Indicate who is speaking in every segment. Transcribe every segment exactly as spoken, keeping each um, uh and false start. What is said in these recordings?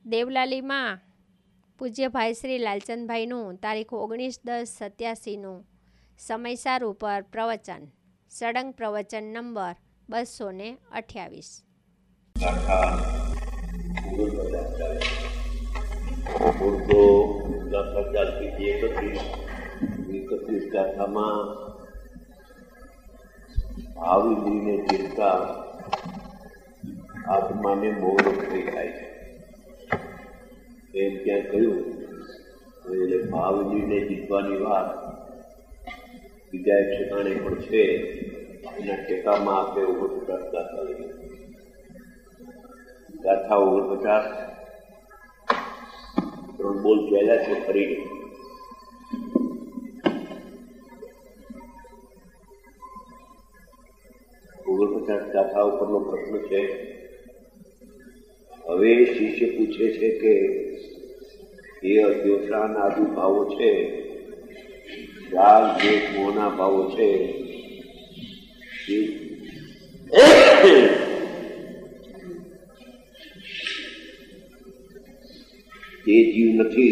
Speaker 1: દેવલાલીમાં પૂજ્ય ભાઈ શ્રી લાલચંદભાઈનું તારીખ ઓગણીસ દસ સત્યાસીનું સમયસાર ઉપર પ્રવચન, સળંગ પ્રવચન નંબર બસો ને અઠ્યાવીસ.
Speaker 2: તો ગાથા ચાલતી હતી એકત્રીસ એકત્રીસ ગાથામાં ભાવિલીને ચિંતા આત્માને મોહ થઈ થાય છે એમ ત્યાં કહ્યું. એટલે ભાવિલીને જીતવાની વાત બીજા એક ઠેકાણે પણ છે. એના ટેકામાં આપણે ઓગણપચાસ ગાથા લઈએ. ગાથા ઓગણપચાસ ત્રણ બોલ પહેલા છે ફરીને. ઓગણપચાસ ગાથા ઉપરનો પ્રશ્ન છે. હવે શિષ્ય પૂછે છે કે એ અદ્યોષાન આદિ ભાવો છે, રાગ દ્વેષ મોહના ભાવો છે, તે જીવ નથી,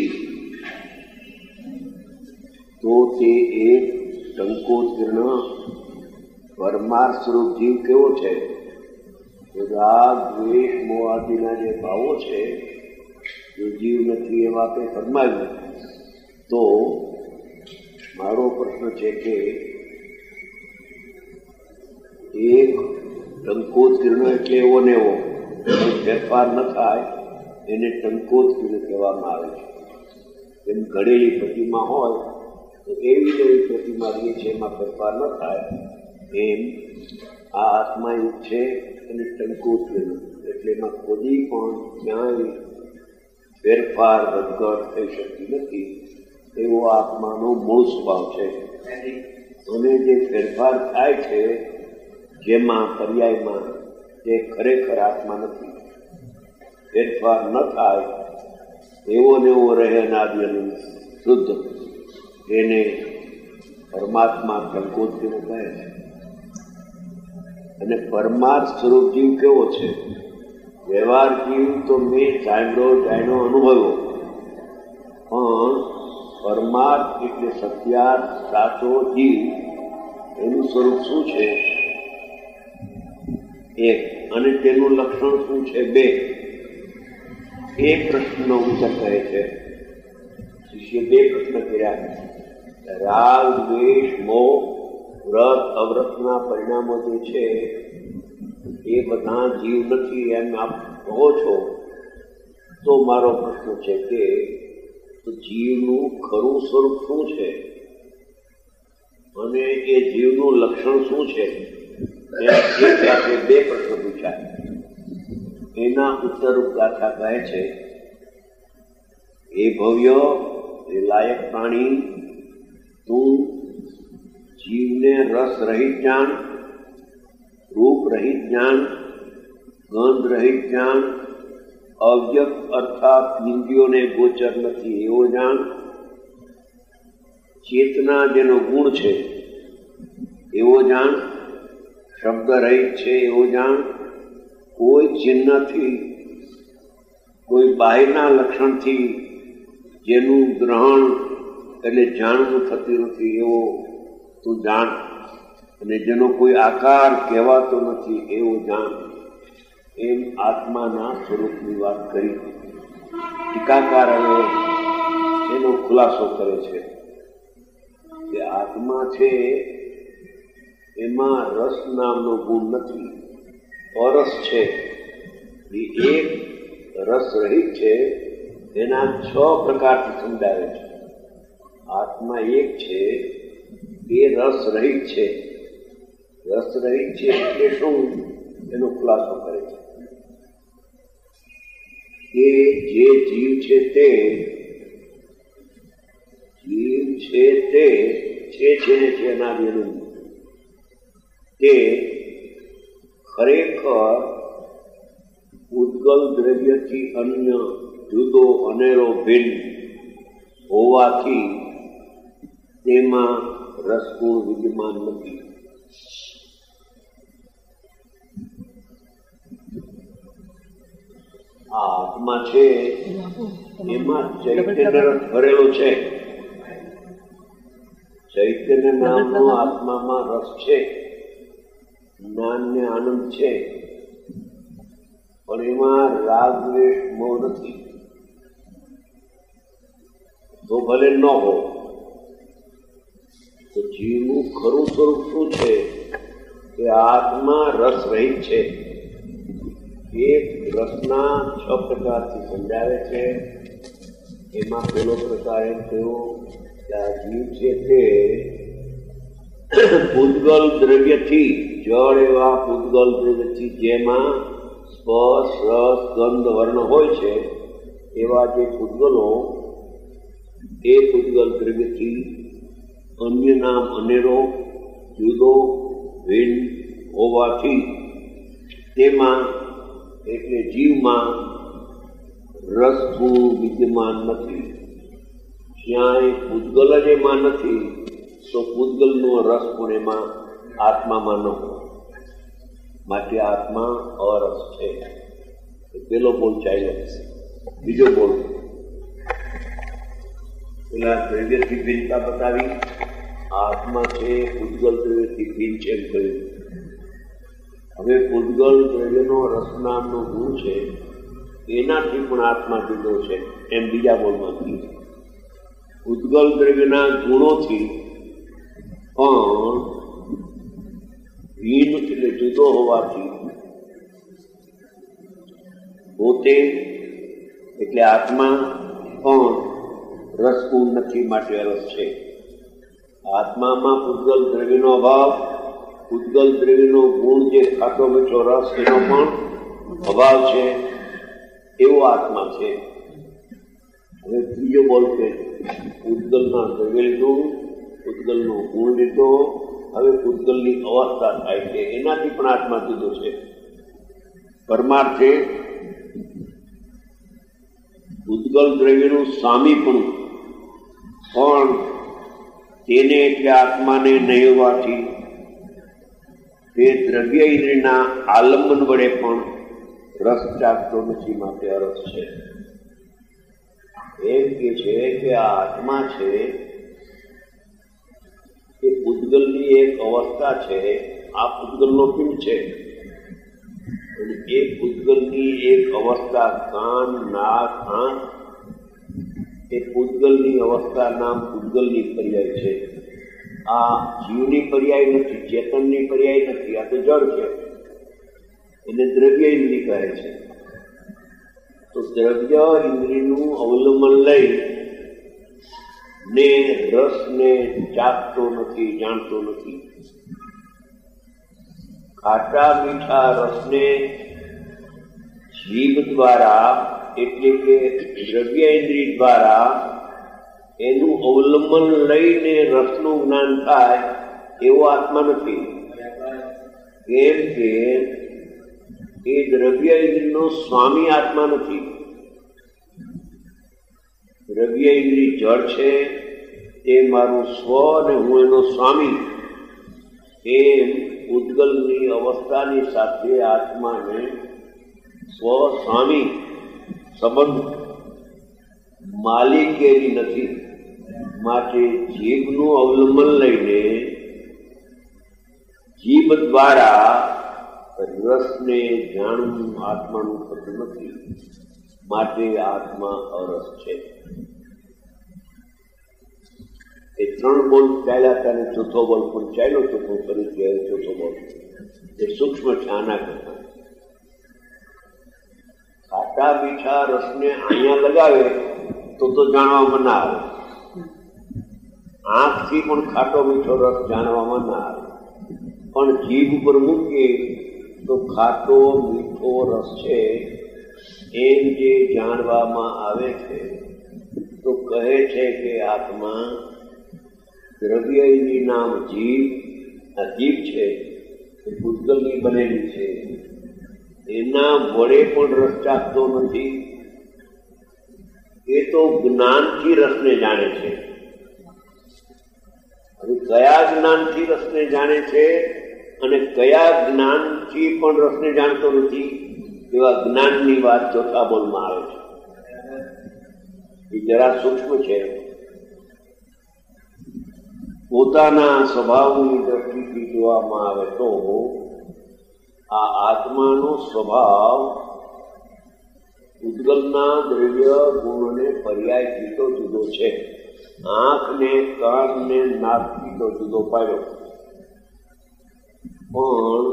Speaker 2: તો તે એક સંકોચીર્ણ પરમાર સ્વરૂપ જીવ કેવો છે? રાગ દ્વેષ મોહ આદિના જે ભાવો છે એ જીવ નથી એવા આપણે ફરમાવ્યું. તો મારો પ્રશ્ન છે કે એક ટંકોત્કીર્ણ એટલે એવો ને એવો ફેરફાર ન થાય એને ટંકોત્કીર્ણ કહેવામાં આવે છે. એમ ઘડેલી પ્રતિમા હોય તો એવી જ એવી પ્રતિમા રહે છે, એમાં ફેરફાર ન થાય. એમ આ આત્મા યુગ છે અને ટંકોત્કીર્ણ એટલે એમાં કોઈ પણ ક્યાંય ફેરફાર વધઘટ થઈ શકતી નથી. એવો આત્માનો મૂળ સ્વભાવ છે. અને જે ફેરફાર થાય છે જેમાં પર્યાયમાં તે ખરેખર આત્મા નથી. ફેરફાર ન થાય એવો ને એવો રહે અનાદિ અનંત શુદ્ધ, એને પરમાત્મા ટંકોત્કીર્ણ કહે છે. અને પરમાર્થ સ્વરૂપ જીવ કેવો છે? વ્યવહાર જીવ તો મેં જાણ્યો જાણ્યો અનુભવ્યો, પણ પરમાર્થ એટલે સત્યાર્થ સાચો જીવ એનું સ્વરૂપ શું છે? એક. અને તેનું લક્ષણ શું છે? બે. એ પ્રશ્નનો ઉત્તર કહે છે. શિષ્ય બે પ્રશ્ન કર્યા. રાગ દ્વેષ મોહ વ્રત અવ્રતના પરિણામો જે છે એ બધા જીવ નથી એમ આપ કહો છો. તો મારો પ્રશ્ન છે કે જીવનું ખરું સ્વરૂપ શું છે અને એ જીવનું લક્ષણ શું છે? એક સાથે બે પ્રશ્ન પૂછાય. એના ઉત્તર ગાથા કહે છે, એ ભવ્ય એ લાયક પ્રાણી, તું જીવને રસ રહિત જાણ, રૂપ રહિત જાણ, ગંધ રહિત જાણ, અવ્યક્ત અર્થાત ઇન્દ્રિયોને ગોચર નથી એવો જાણ, ચેતના જેનો ગુણ છે એવો જાણ, શબ્દ રહિત છે એવો જાણ, કોઈ ચિહ્નથી કોઈ બાહ્યના લક્ષણથી જેનું ગ્રહણ એટલે જાણવું થતું નથી એવો તું જાણ, અને જેનો કોઈ આકાર કહેવાતો નથી એવો જાણ. એમ આત્માના સ્વરૂપની વાત કરી. ટીકાકાર હવે એનો ખુલાસો કરે છે કે આત્મા છે એમાં રસ નામનો ગુણ નથી, અરસ છે. એ એક રસ રહિત છે. એના છ પ્રકારથી સમજાવે છે. આત્મા એક છે એ રસ રહિત છે. રસ રહિત છે એટલે શું એનો ખુલાસો કરે છે કે જે જીવ છે તે જીવ છે તે છે છે ને છે અનાદિ અનંત, તે ખરેખર ઉદ્ગલ દ્રવ્યથી અન્ય જુદો અનેરો ભિન્ન હોવાથી તેમાં રસગુણ વિદ્યમાન નથી. આ આત્મા છે એમાં ચૈતન્ય રસ ભરેલો છે. ચૈતન્ય નામનો આત્મામાં રસ છે, જ્ઞાન ને આનંદ છે, પણ એમાં રાગ દ્વેષ મોહ નથી. તો ભલે ન હો, તો જીવનું ખરું સ્વરૂપ શું છે કે આત્મા રસ રહિત છે. એક રસના છ પ્રકારથી સમજાવે છે. એમાં પેલો પ્રકાર એમ થયો કે આ જીવ છે તે પૂતગલ દ્રવ્યથી, જળ એવા પૂતગલ દ્રવ્યથી જેમાં સ્પર્શ રસ ગંધ વર્ણ હોય છે એવા જે પૂતગલો એ પૂતગલ દ્રવ્યથી અન્ય નામ અનેરો જુદો ભિન્ન હોવાથી તેમાં એટલે જીવમાં રસગુણ વિદ્યમાન નથી. જ્યાં એ પૂતગલ જ એમાં નથી તો પૂતગલનો રસ પણ એમાં આત્મામાં ન હોય. માટે આત્મા અરસ છે. પેલો બોલ ચાલ્યો. બીજો બોલ પેલા દ્રવ્યથી ભિન્નતા બતાવી. આત્મા છે પૂતગલ દ્રવ્યથી ભિન્ન છે એમ કહ્યું. હવે પૂતગલ દ્રવ્યનો રસ નામનો ગુણ છે એનાથી પણ આત્મા જુદો છે એમ બીજા બોલમાંથી. પૂતગલ દ્રવ્યના ગુણોથી પણ ભિન્ન એટલે જુદો હોવાથી પોતે એટલે આત્મા પણ રસગુણ નથી, માટે અરસ છે. આત્મામાં પૂતગલ દ્રવ્યનો અભાવ, પૂતગલ દ્રવ્યનો ગુણ જે ખાટો મીઠો રસ એનો પણ અભાવ છે એવો આત્મા છે. હવે ત્રીજો બોલ કે પૂતગલના દ્રવ્ય લીધું, પૂતગલનો ગુણ લીધો, હવે પૂતગલની અવસ્થા થાય છે એનાથી પણ આત્મા જુદો છે. પરમાર્થે પૂતગલ દ્રવ્યનું સ્વામીપણું પણ તેને એટલે આત્માને નહીં હોવાથી તે દ્રવ્ય ઇન્દ્રિયના આલંબન વડે પણ રસ ચાખતો નથી, માટે અરસ છે. એમ કે છે કે આ આત્મા છે એ પૂતગલની એક અવસ્થા છે. આ પૂતગલનો પિંડ છે અને એ પૂતગલની એક અવસ્થા કાન નાક આંખ એ પૂતગલની અવસ્થા નામ પૂતગલની પર્યાય છે. આ જીવની પર્યાય નથી, ચેતનની પર્યાય નથી. આ તો જળ છે, એને દ્રવ્ય ઇન્દ્રિય કહે છે. તો દ્રવ્ય ઇન્દ્રિયનું અવલંબન લઈ ને રસને ચાખતો નથી, જાણતો નથી. ખાટા મીઠા રસને જીભ દ્વારા એટલે કે દ્રવ્ય ઇન્દ્રિય દ્વારા એનું અવલંબન લઈને રસનું જ્ઞાન થાય એવો આત્મા નથી. કેમ કે એ દ્રવ્ય ઇન્દ્રિયનો સ્વામી આત્મા નથી. દ્રવ્ય ઇન્દ્રિય જળ છે, એ મારું સ્વ અને હું એનો સ્વામી. એમ પૂતગલની અવસ્થાની સાથે આત્માને સ્વ સ્વામી સંબંધ માલિકેની નથી. માટે જીભનું અવલંબન લઈને જીભ દ્વારા રસને જાણવું આત્માનું થતું નથી, માટે આત્મા અરસ છે. એ ત્રણ બોલ ચાલ્યા હતા અને ચોથો બોલ પણ ચાલ્યો તો પણ ફરીથી આવ્યો ચોથો બોલ. એ સૂક્ષ્મ છે આના કરતા. ખાટા મીઠા રસને અહીંયા લગાવે તો તો જાણવામાં ના આવે. આંખથી પણ ખાટો મીઠો રસ જાણવામાં ના આવે, પણ જીભ ઉપર મૂકીએ તો ખાટો મીઠો રસ છે એમ જે જાણવામાં આવે છે. તો કહે છે કે આત્મા દ્રવ્ય નામ જીભ, આ જીભ છે એ પૂતગલની બનેલી છે, એના વડે પણ રસ ચાખતો નથી. એ તો જ્ઞાનથી રસને જાણે છે. હવે કયા જ્ઞાનથી રસને જાણે છે અને કયા જ્ઞાનથી પણ રસને જાણતો નથી, એવા જ્ઞાનની વાત ચોથા બોલમાં આવે છે. એ જરા સૂક્ષ્મ છે. પોતાના સ્વભાવની દ્રષ્ટિથી જોવામાં આવે તો આ આત્માનો સ્વભાવ ઉદ્ગલના દ્રવ્ય ગુણને પર્યાયથી તો જુદો છે. આંખને કાનને નાકથી તો જુદો પાડ્યો, પણ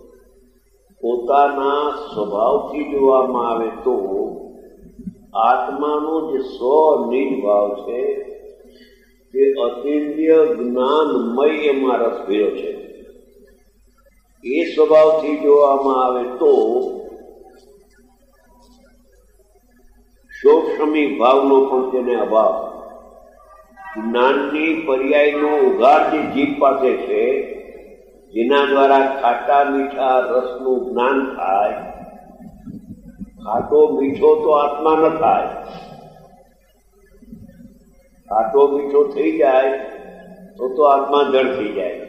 Speaker 2: પોતાના સ્વભાવથી જોવામાં આવે તો આત્માનો જે સ્વનિજ ભાવ છે તે અતિન્દ્રિય જ્ઞાનમય એમાં રસ ભર્યો છે. એ સ્વભાવથી જોવામાં આવે તો સૂક્ષ્મી ભાવનો પણ તેને અભાવ. જ્ઞાનની પર્યાયનો ઉઘાડ જે જીભ પાસે છે, જેના દ્વારા ખાટા મીઠા રસનું જ્ઞાન થાય. ખાટો મીઠો તો આત્મા ન થાય. ખાટો મીઠો થઈ જાય તો તો આત્મા જળ થઈ જાય.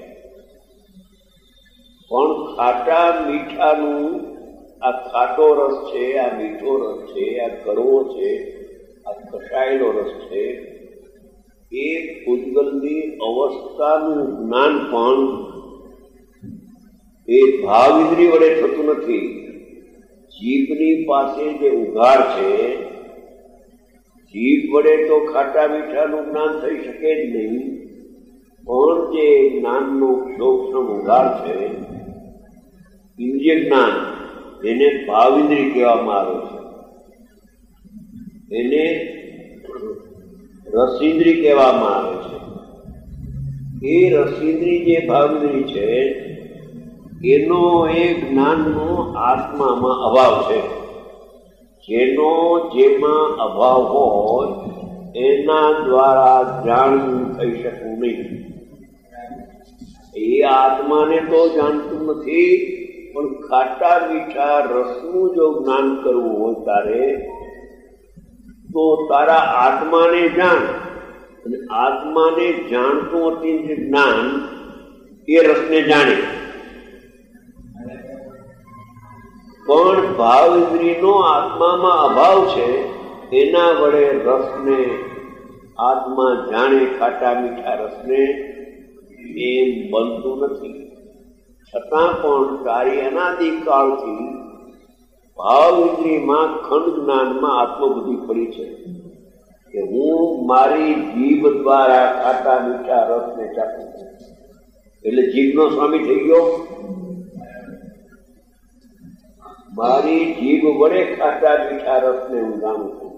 Speaker 2: પણ ખાટા મીઠાનું આ ખાટો રસ છે, આ મીઠો રસ છે, આ કડવો છે, આ કસાયેલો રસ છે, એ પૂજગલની અવસ્થાનું જ્ઞાન પણ એ ભાવ ઇન્દ્રિય વડે થતું નથી. જીભની પાસે જે ઉઘાડ છે, જીભ વડે તો ખાટા મીઠાનું જ્ઞાન થઈ શકે જ નહીં, પણ જે જ્ઞાનનો સૂક્ષ્મ ઉઘાડ છે, ઇન્દ્રિય જ્ઞાન, એને ભાવ ઇન્દ્રિય કહેવામાં આવે છે. એને રસિન્દ્રિય કહેવામાં આવે છે. એ રસિન્દ્રિય જે ભાવેન્દ્રિય છે એનો એ જ્ઞાનનો આત્મામાં અભાવ છે. જેનો જેમાં અભાવ હોય એના દ્વારા જાણવું થઈ શકવું નહીં. એ આત્માને તો જાણતું નથી, પણ ખાટા મીઠા રસનું જો જ્ઞાન કરવું હોય તારે તો તારા આત્માને જાણ, અને આત્માને જાણતું અતિન્દ્રિય જ્ઞાન એ રસને જાણે. પણ ભાવ ઇન્દ્રિયનો આત્મામાં અભાવ છે, એના વડે રસને આત્મા જાણે, ખાટા મીઠા રસને, એમ બનતું નથી. છતાં પણ તારી અનાદિકાળથી ભાવ ઇન્દ્રિયમાં ખંડ જ્ઞાનમાં આત્મબુદ્ધિ પડી છે કે હું મારી જીભ દ્વારા ખાટા મીઠા રસને ચાખું છું. એટલે જીભનો સ્વામી થઈ ગયો. મારી જીભ વડે ખાટા મીઠા રસને હું જાણું છું,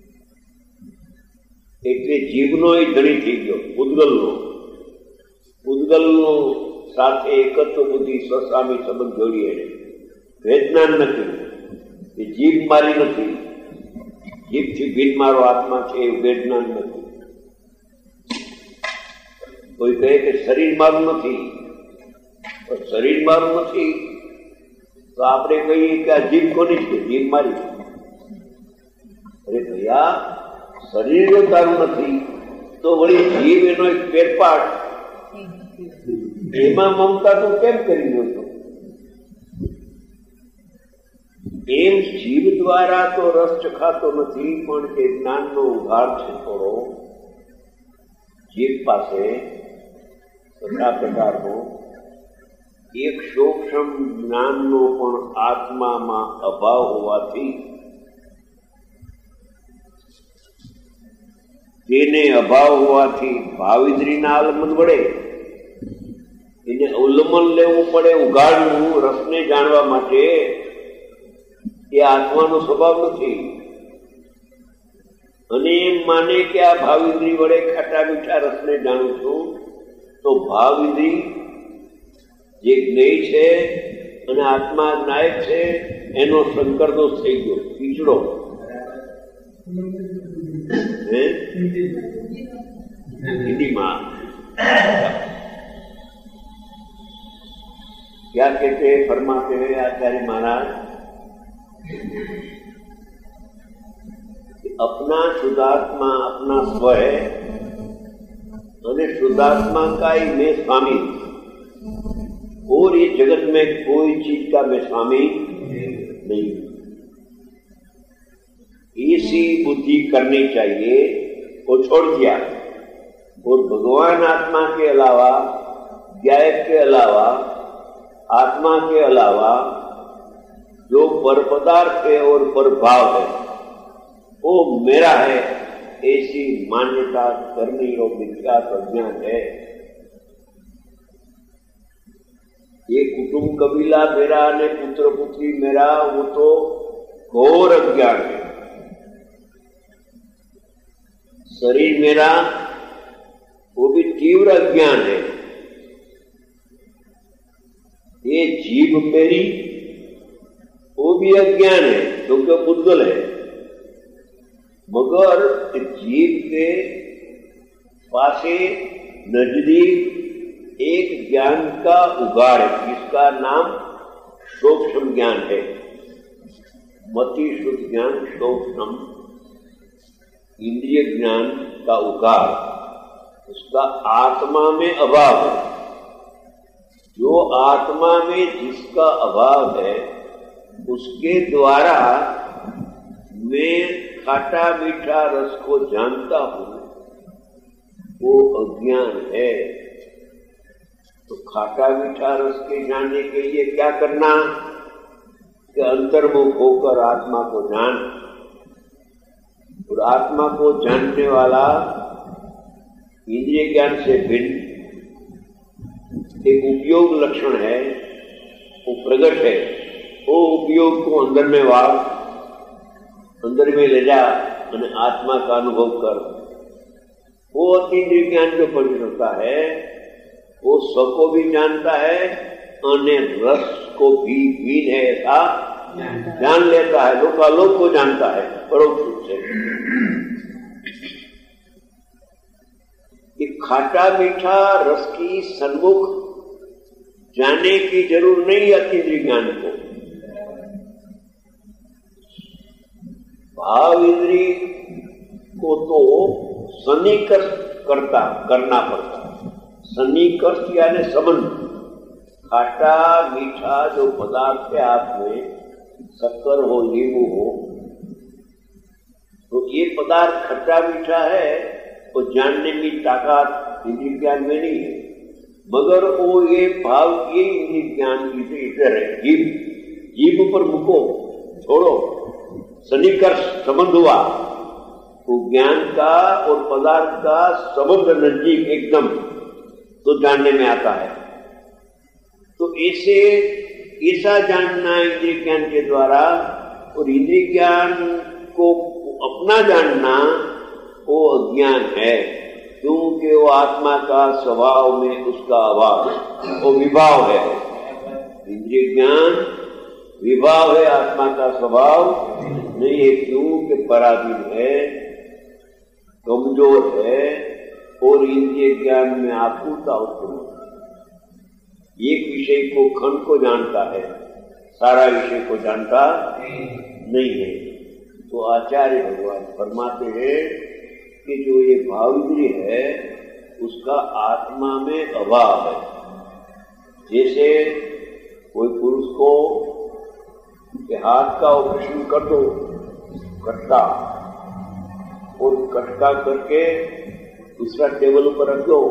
Speaker 2: એટલે જીભનો એ ધણી થઈ ગયો. ઉદ્ગલનો ઉદ્ગલનો સાથે એકત્વ બુદ્ધિ સ્વસ્વામી સંબંધ જોડીએ. વેદનાન નથી, એ જીભ મારી નથી. જીભથી ભીન મારો આત્મા છે એ વેદનાન નથી. કોઈ કહે કે શરીર મારું નથી, પણ શરીર મારું નથી તો આપણે કહીએ કે આ જીભ કોની છે? જીભ મારી. અરે ભૈયા, શરીર તારું નથી તો વળી જીભ એનો એક પેટપાટ, એમાં મમતા તું કેમ કરી દો છો? એમ જીભ દ્વારા તો રસ ચખાતો નથી, પણ એ જ્ઞાનનો ઉઘાડ છે થોડો જીભ પાસે બધા પ્રકારનો. એક સૂક્ષ્મ જ્ઞાનનો પણ આત્મામાં અભાવ હોવાથી તેને અભાવ હોવાથી ભાવિન્દ્રિયના આલમન વડે એને અવલંબન લેવું પડે, ઉઘાડવું રસને જાણવા માટે. એ આત્માનો સ્વભાવ નથી. અને એમ માને કે આ ભાવિન્દ્રિય વડે ખાટા મીઠા રસને જાણું છું, તો ભાવિન્દ્રિય જે જ્ઞેય છે અને આત્મા નાયક છે એનો શંકર દોષ થઈ ગયો, પીછડો. हिंदीમાં क्या कहते हैं, फरमाते हैं आचार्य महाराज, अपना शुद्धात्मा अपना स्व है और शुद्धात्मा का ही मैं स्वामी, और ये जगत में कोई चीज का मैं स्वामी नहीं। सी बुद्धि करनी चाहिए वो छोड़ दिया, और भगवान आत्मा के अलावा, ज्ञायक के अलावा, आत्मा के अलावा जो पर पदार्थ है और पर भाव है वो मेरा है, ऐसी मान्यता करनी और मिथ्या प्रज्ञान है। ये कुटुंब कबीला मेरा ने पुत्र पुत्री मेरा, वो तो घोर अज्ञान है। शरीर मेरा, वो भी तीव्र अज्ञान है। ये जीभ मेरी, वो भी अज्ञान है क्योंकि बुद्धल है। मगर जीव के पासे नजदीक एक ज्ञान का उगाड़ है, जिसका नाम सूक्ष्म ज्ञान है। मति शुद्ध ज्ञान सूक्ष्म इंद्रिय ज्ञान का उगाड़, उसका आत्मा में अभाव है। जो आत्मा में जिसका अभाव है उसके द्वारा मैं खाटा मीठा रस को जानता हूं, वो अज्ञान है। तो खाटा मीठा रस के जानने के लिए क्या करना कि अंतर्मुख होकर आत्मा को जान, और आत्मा को जानने वाला इंद्रिय ज्ञान से भिन्न एक उपयोग लक्षण है, वो प्रकट है। वो उपयोग को अंदर में वार, अंदर में ले जा और आत्मा का अनुभव कर। वो अतीन्द्रिय ज्ञान जो परिचित होता है वो स्व को भी जानता है, अन्य रस को भी हीन है ऐसा जान लेता है, लोकालोक को जानता है परोक्ष रूप से। कि खाटा मीठा रस की सन्मुख जाने की जरूर नहीं अतीन्द्रिय ज्ञान को। भाव इंद्रिय को तो सन्निकर्ष करता करना पड़ता। सन्निकर्ष यानी संबंध। खाटा मीठा जो पदार्थ है आप में, शक्कर हो नींबू हो, तो ये पदार्थ खट्टा मीठा है तो जानने की ताकत इंद्रिय ज्ञान में नहीं है। मगर वो ये भाव ये इंद्रिय ज्ञान की इधर है, जीव जीव पर मुको, छोड़ो, सन्निकर्ष संबंध हुआ तो ज्ञान का और पदार्थ का संबंध नजदीक एकदम तो जानने में आता है। तो ऐसे ऐसा जानना इंद्रिय ज्ञान के द्वारा, और इंद्रिय ज्ञान को अपना जानना वो अज्ञान है, क्योंकि वो आत्मा का स्वभाव में उसका अभाव, वो विभाव है। इंद्रिय ज्ञान विभाव है, आत्मा का स्वभाव नहीं है, क्योंकि पराधीन है, कमजोर है और इंद्रिय ज्ञान में आकुलता उत्पन्न होती है। एक विषय को खंड को जानता है, सारा विषय को जानता नहीं है। तो आचार्य भगवान फरमाते हैं कि जो ये भाव इंद्रिय है उसका आत्मा में अभाव है। जैसे कोई पुरुष को के हाथ का ऑपरेशन कर दो, कटका, और कटका करके दूसरा टेबल ऊपर रख दो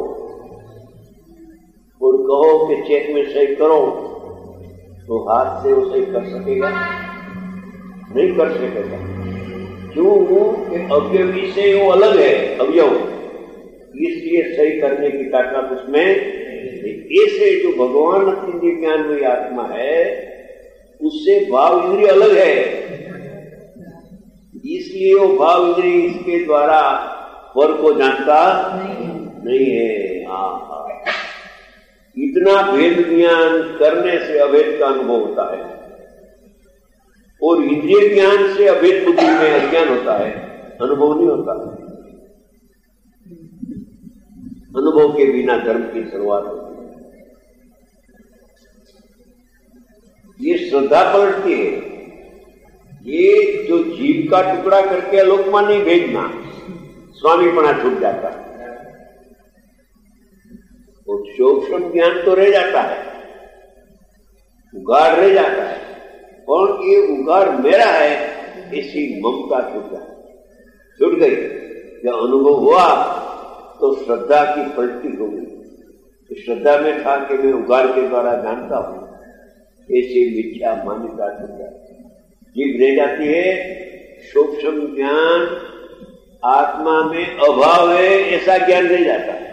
Speaker 2: और कहो कि चेक में सही करो, तो हाथ से वो सही कर सकेगा? नहीं कर सकेगा। क्यों? कि अवयवी से वो अलग है, अवयव, इसलिए सही करने की ताकत उसमें। ऐसे जो भगवान इंद्रिय ज्ञान में आत्मा है उससे भाव इंद्रिय अलग है, इसलिए वो भाव इंद्रिय इसके द्वारा वर को जानता नहीं, नहीं है। हाँ हाँ, इतना भेद ज्ञान करने से अभेद का अनुभव होता है, और इंद्रिय ज्ञान से अभेद बुद्धि में अज्ञान होता है, अनुभव नहीं होता। अनुभव के बिना धर्म की शुरुआत होती है। ये श्रद्धा पलटती है। ये जो जीव का टुकड़ा करके अलोकमा नहीं भेजना, स्वामीपना छूट जाता है, और सूक्ष्म ज्ञान तो रह जाता है, उगार रह जाता है, और ये उगार मेरा है, ऐसी ममता छूट जाती है। छूट गई, जब अनुभव हुआ तो श्रद्धा की पलटी हो गई। तो श्रद्धा में था कि मैं उगार के द्वारा जानता हूं, ऐसी मिथ्या मान्यता छूट जाती है। जीव रह जाती है सूक्ष्म ज्ञान, आत्मा में अभाव है ऐसा ज्ञान रह जाता है,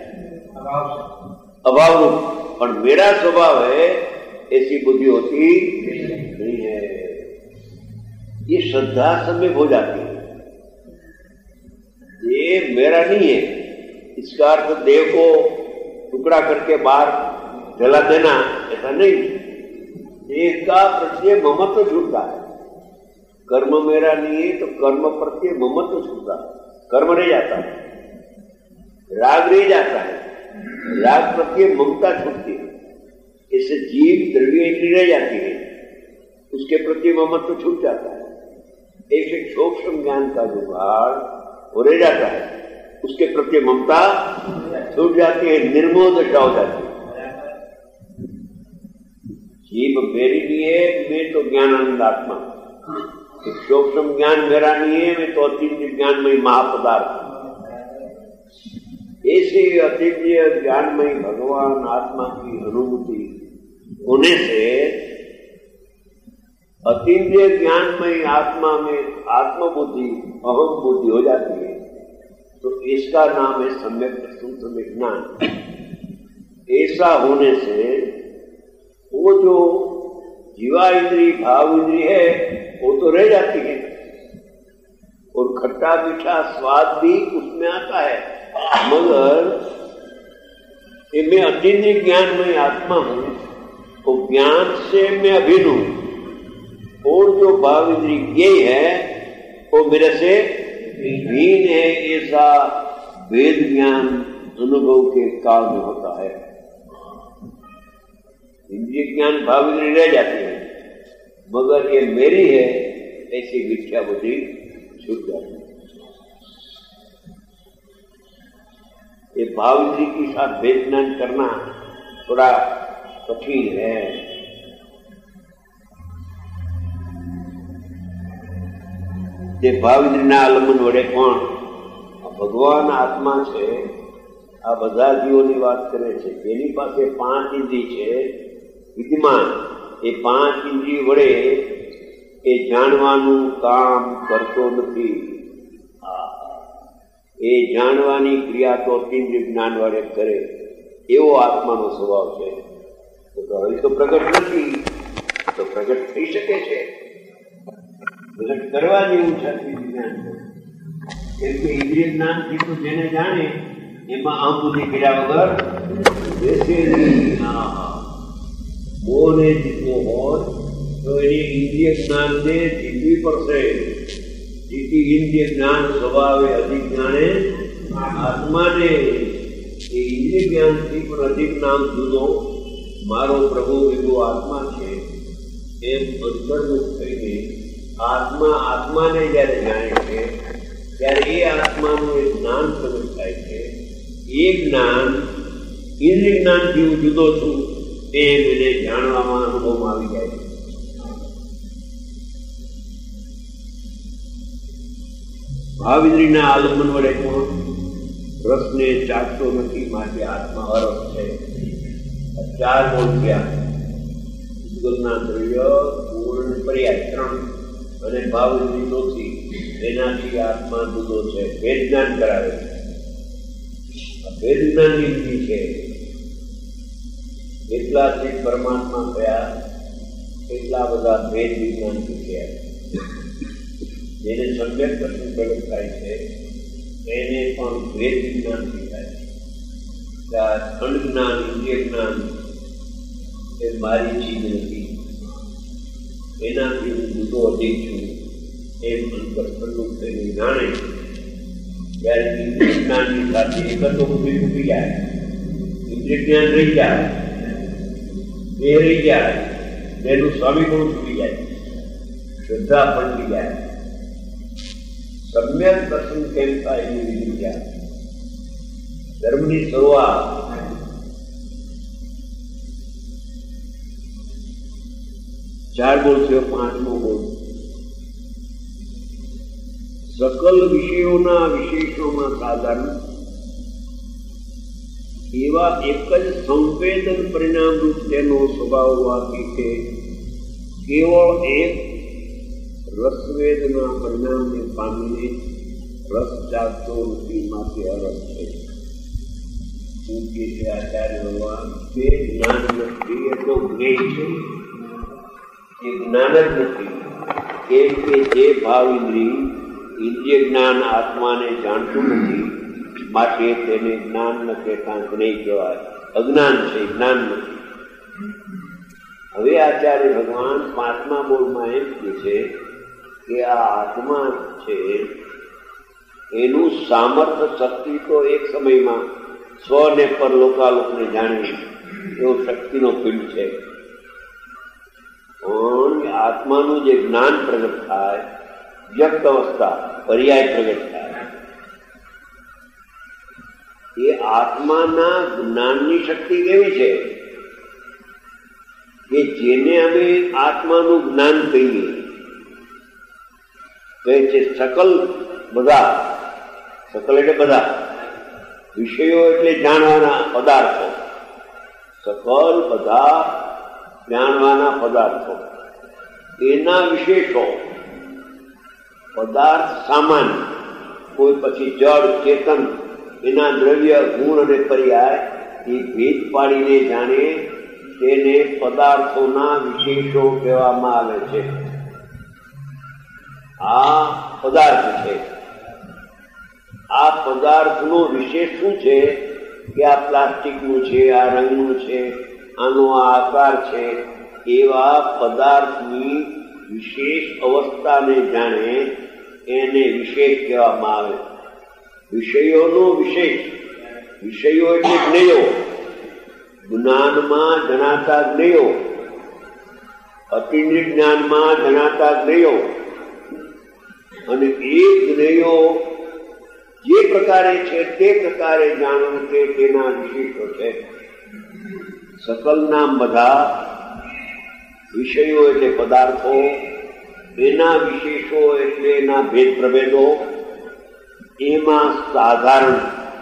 Speaker 2: अभाव रूप। और मेरा स्वभाव है ऐसी बुद्धि होती नहीं है। ये श्रद्धा सम्यक हो जाती है, ये मेरा नहीं है। इसका अर्थ देह को टुकड़ा करके बाहर जला देना ऐसा नहीं। देह का प्रत्यय ममत्व छूटता है। कर्म मेरा नहीं है तो कर्म प्रत्यय ममत्व छूटता है, कर्म रह जाता है। राग रह जाता है, राग प्रत्यय ममता छूटती है। इससे जीव द्रव्य इंद्रिय रह जाती है, उसके प्रति ममत्व छूट जाता है। ऐसे सूक्ष्म ज्ञान का जुगाड़ हो रह जाता है, उसके प्रति ममता छूट जाती है, निर्मोह दशा हो जाती है। जीव मेरी नहीं है, मैं तो ज्ञानानंद आत्मा। सूक्ष्म ज्ञान मेरा नहीं है, मैं तो अतीन्द्रिय ज्ञानमय महापदार्थ। ऐसे अतीन्द्रिय ज्ञानमय भगवान आत्मा की अनुभूति होने से अतीन्द्रिय ज्ञानमय आत्मा में आत्मबुद्धि अहम बुद्धि हो जाती है। तो इसका नाम है सम्यक दर्शन, सम्यक ज्ञान। ऐसा होने से वो जो जीवा इंद्री भाव इंद्री है वो तो रह जाती है, और खट्टा मीठा स्वाद भी उसमें आता है। मगर ये मैं अतीन्द्रिय ज्ञान में आत्मा हूं, तो ज्ञान से मैं अभिन्न हूं, और जो भाव इंद्री ये है वो मेरे से हीन है। ऐसा वेद ज्ञान अनुभव के काल में होता है। इंद्रिय ज्ञान भाव इंद्री रह जाती है, मगर ये मेरी है ऐसी मिथ्या बुद्धि छूट जाती है। ये भाव इंद्री के साथ वेद ज्ञान करना थोड़ा कठिन है। તે ભાવ ઇન્દ્રિયના આલંબન વડે કોણ? ભગવાન આત્મા છે, આ બધા જીવોની વાત કરે છે, જેની પાસે પાંચ ઇન્દ્રિય છે વિદ્યમાન, એ પાંચ ઇન્દ્રિય વડે એ જાણવાનું કામ કરતો નથી। એ જાણવાની ક્રિયા તો અતીન્દ્રિય જ્ઞાન વડે કરે, એવો આત્માનો સ્વભાવ છે। તો હવે તો પ્રગટ નથી, તો પ્રગટ થઈ શકે છે। પ્રગટ કરવા જેવું છે જ્ઞાન, કેમ કે ઇન્દ્રિય જ્ઞાનથી તો જેને જાણે એમાં આમ બુદ્ધિ કર્યા વગર બેસે નહીં। મોહને જીતવો હોય તો એને ઇન્દ્રિય જ્ઞાનને જીતવી પડશે। જીતી ઇન્દ્રિય જ્ઞાન સ્વભાવે અધિક જાણે આત્માને। એ ઇન્દ્રિય જ્ઞાનથી પણ અધિક નામ જુદો મારો પ્રભુ એવો આત્મા છે એમ અંતર્મુખ થઈને આત્મા આત્માને જ્યારે જાણે છે ત્યારે એ આત્માનું એક જ્ઞાન પ્રગટ થાય છે। એ જ્ઞાન ઇન્દ્રિય જ્ઞાન જેવું જુદો છું એમ એને જાણવામાં અનુભવમાં આવી જાય છે। ભાવ ઇન્દ્રિયના આલંબન વડે કોણ? રસને ચાટતો નથી, માટે આત્મા અરસ છે। ચાર ગુણ થયા, ઉદ્ગલના દ્રવ્ય, પૂર્ણ પર્યાય ત્રણ, અને ભાવ ઇન્દ્રિય ચોથી, એનાથી આત્મા જુદો છે। ભેદ જ્ઞાન કરાવે છે, ભેદ જ્ઞાનની વિધિ છે। કેટલાથી પરમાત્મા થયા, કેટલા બધા ભેદ વિજ્ઞાન શીખ્યા। જેને સમ્યક દર્શન પ્રગટ થાય છે એને પણ ભેદ વિજ્ઞાન શીખાય છે। ખંડ જ્ઞાન, ઇન્દ્રિય જ્ઞાન એ મારી ચીજ નથી, એનાથી હું જુદો અધિક છું એમ અંતર ઠંડુ થઈને જાણે ત્યારે ઇન્દ્રિય જ્ઞાનની સાથે એકત્વ બુદ્ધિ તૂટી જાય। ઇન્દ્રિય જ્ઞાન રહી જાય, એ રહી જાય, એનું સ્વામી ગુણ છૂટી જાય, શ્રદ્ધા પડી જાય। सम्यक दर्शन केम था एनी विधि क्या? धर्मनी शुरुआत चार बोल से पांचमो बोल સકલ વિષયોના વિશેષોમાં સાધારણ એવા એક જ સંવેદન પરિણામ રૂપ તેનો સ્વભાવ હોવાથી તે કેવળ એક રસવેદના પરિણામને પામીને રસ ચાલતો નથી, માટે અરસ છે. શું કે છે આચાર્ય ભગવાન? તે જ્ઞાન નથી, એ તો જ્ઞેય છે, એ જ્ઞાન જ નથી. કેમ કે જે ભાવ ઇન્દ્રિય ઇન્દ્રિય જ્ઞાન આત્માને જાણતું નથી, માટે તેને જ્ઞાન ન કહેતા જ્ઞેય કહેવાય. અજ્ઞાન છે, જ્ઞાન નથી. હવે આચાર્ય ભગવાન પાંચમા બોલમાં એમ કહે છે કે આ આત્મા છે એનું સામર્થ્ય શક્તિ તો એક સમયમાં સ્વને પર લોકાલોકને જાણવી એવો શક્તિનો પિંડ છે. પણ આત્માનું જે જ્ઞાન પ્રગટ થાય, વ્યક્ત અવસ્થા પર્યાય પ્રગટ થાય, એ આત્માના જ્ઞાનની શક્તિ કેવી છે કે જેને અમે આત્માનું જ્ઞાન કહીએ, કહે છે સકલ બધા, સકલ એટલે બધા વિષયો એટલે જાણવાના પદાર્થો, સકલ બધા જાણવાના પદાર્થો, એના વિશેષો, પદાર્થ સામાન્ય, કોઈ પછી જળ ચેતન, એના દ્રવ્ય ગુણ અને પર્યાય એ ભેદ પાડીને જાણે તેને પદાર્થોના વિશેષો કહેવામાં આવે છે. આ પદાર્થ છે. આ પદાર્થનો વિશેષ શું છે કે આ પ્લાસ્ટિકનું છે, આ રંગનું છે, આનો આ આકાર છે, એવા પદાર્થની વિશેષ અવસ્થાને જાણે એને વિશેષ કહેવામાં આવે. વિષયોનો વિશેષ, વિષયો એટલે જ્ઞેયો, જ્ઞાનમાં જણાતા જ્ઞેયો, અતિન્દ્રિય જ્ઞાનમાં જણાતા જ્ઞેયો, અને એ જ્ઞેયો જે પ્રકારે છે તે પ્રકારે જાણવું કે તેના વિશેષો છે. સકલના બધા વિષયો એટલે પદાર્થો, એના વિશેષો એટલે એના ભેદ પ્રભેદો, એમાં સાધારણ,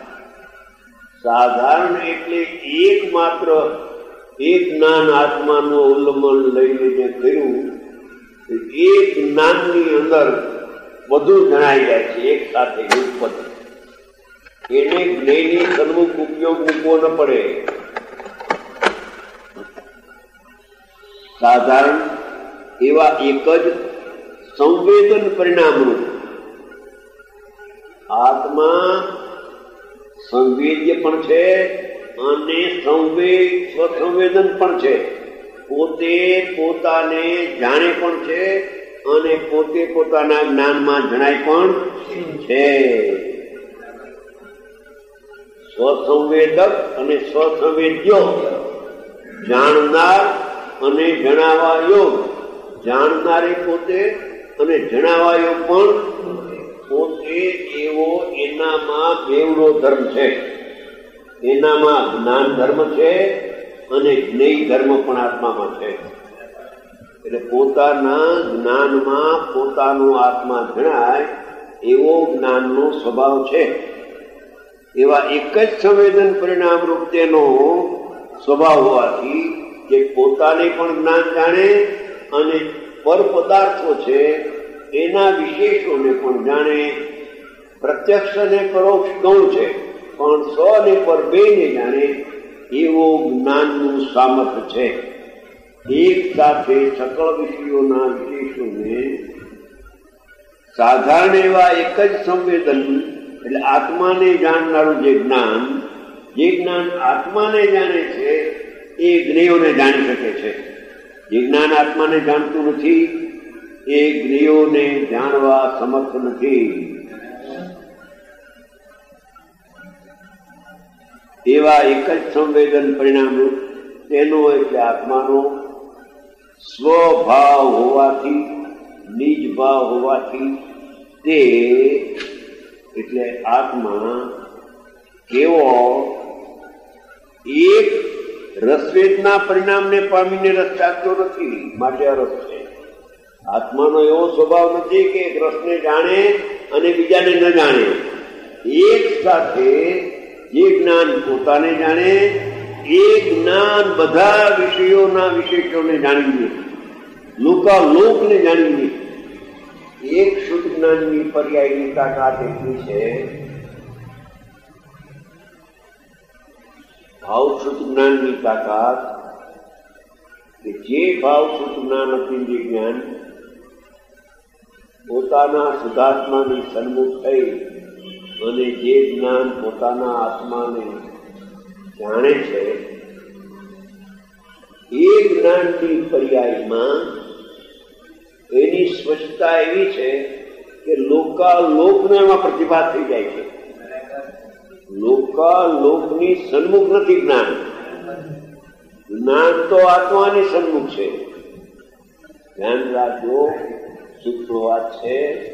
Speaker 2: સાધારણ એટલે એકમાત્ર એક જ્ઞાન આત્માનું અવલંબન લઈને જે કર્યું, એ જ્ઞાનની અંદર બધું જણાઈ જાય છે એક સાથે ઉત્પત્તિ. એને જ્ઞેયની સન્મુખ ઉપયોગ મૂકવો ન પડે. સાધારણ એવા એક જ સંવેદન પરિણામરૂપ આત્મા સંવેદ્ય પણ છે અને સંવેદ સ્વસંવેદન પણ છે. પોતે પોતાને જાણે પણ છે અને પોતે પોતાના જ્ઞાનમાં જણાય પણ છે. સ્વસંવેદક અને સ્વસંવેદ્યો, જાણનાર અને જણાવા યોગ. જાણનારે પોતે અને જણાવાયો પણ પોતે, એવો એનામાં બેવડો ધર્મ છે. એનામાં જ્ઞાન ધર્મ છે અને જ્ઞેય ધર્મ પણ આત્મામાં છે. એટલે પોતાના જ્ઞાનમાં પોતાનો આત્મા જણાય એવો જ્ઞાનનો સ્વભાવ છે. એવા એક જ સંવેદન પરિણામ રૂપ તેનો સ્વભાવ હોવાથી જે પોતાને પણ જ્ઞાન જાણે અને પર પદાર્થો છે એના વિશેષોને પણ જાણે. પ્રત્યક્ષ અને પરોક્ષ ગૌણ છે, પણ સ્વ અને પર બેને જાણે એવો જ્ઞાનનું સામર્થ્ય છે. એક સાથે સકળ વિષયોના વિશેષોને સાધારણ એવા એક જ સંવેદન એટલે આત્માને જાણનારું જે જ્ઞાન, જે જ્ઞાન આત્માને જાણે છે એ જ્ઞેયોને જાણી શકે છે. જે જ્ઞાન આત્માને જાણતું નથી એ જ્ઞેયોને જાણવા સમર્થ નથી. એવા એક જ સંવેદન પરિણામ તેનો એટલે આત્માનો સ્વભાવ હોવાથી, નિજ ભાવ હોવાથી તે એટલે આત્મા કેવો એક રસવેદના પરિણામને પામીને રસ ચાખતો નથી, માટે અરસ છે. આત્માનો એવો સ્વભાવ નથી કે રસને જાણે અને બીજાને ન જાણે. એક સાથે જે જ્ઞાન પોતાને જાણે એ જ્ઞાન બધા વિષયોના વિશેષોને જાણી લે, લોકાલોકને જાણી લે. એક શુદ્ધ જ્ઞાનની પર્યાયની તાકાત એટલી છે, ભાવ શુદ્ધ જ્ઞાનની તાકાત કે જે ભાવ શુદ્ધ જ્ઞાન અતિન્દ્રિય જ્ઞાન પોતાના શુદ્ધાત્માની સન્મુખ થઈ અને જે જ્ઞાન પોતાના આત્માને જાણે છે એ જ્ઞાનની પર્યાયમાં એની સ્વચ્છતા એવી છે કે લોકાલોકને એમાં પ્રતિભા થઈ જાય છે. લોકાલોકની સન્મુખ નથી જ્ઞાન. જ્ઞાન તો આત્માની સન્મુખ છે. ધ્યાન રાખજો, સૂત્રો વાત છે.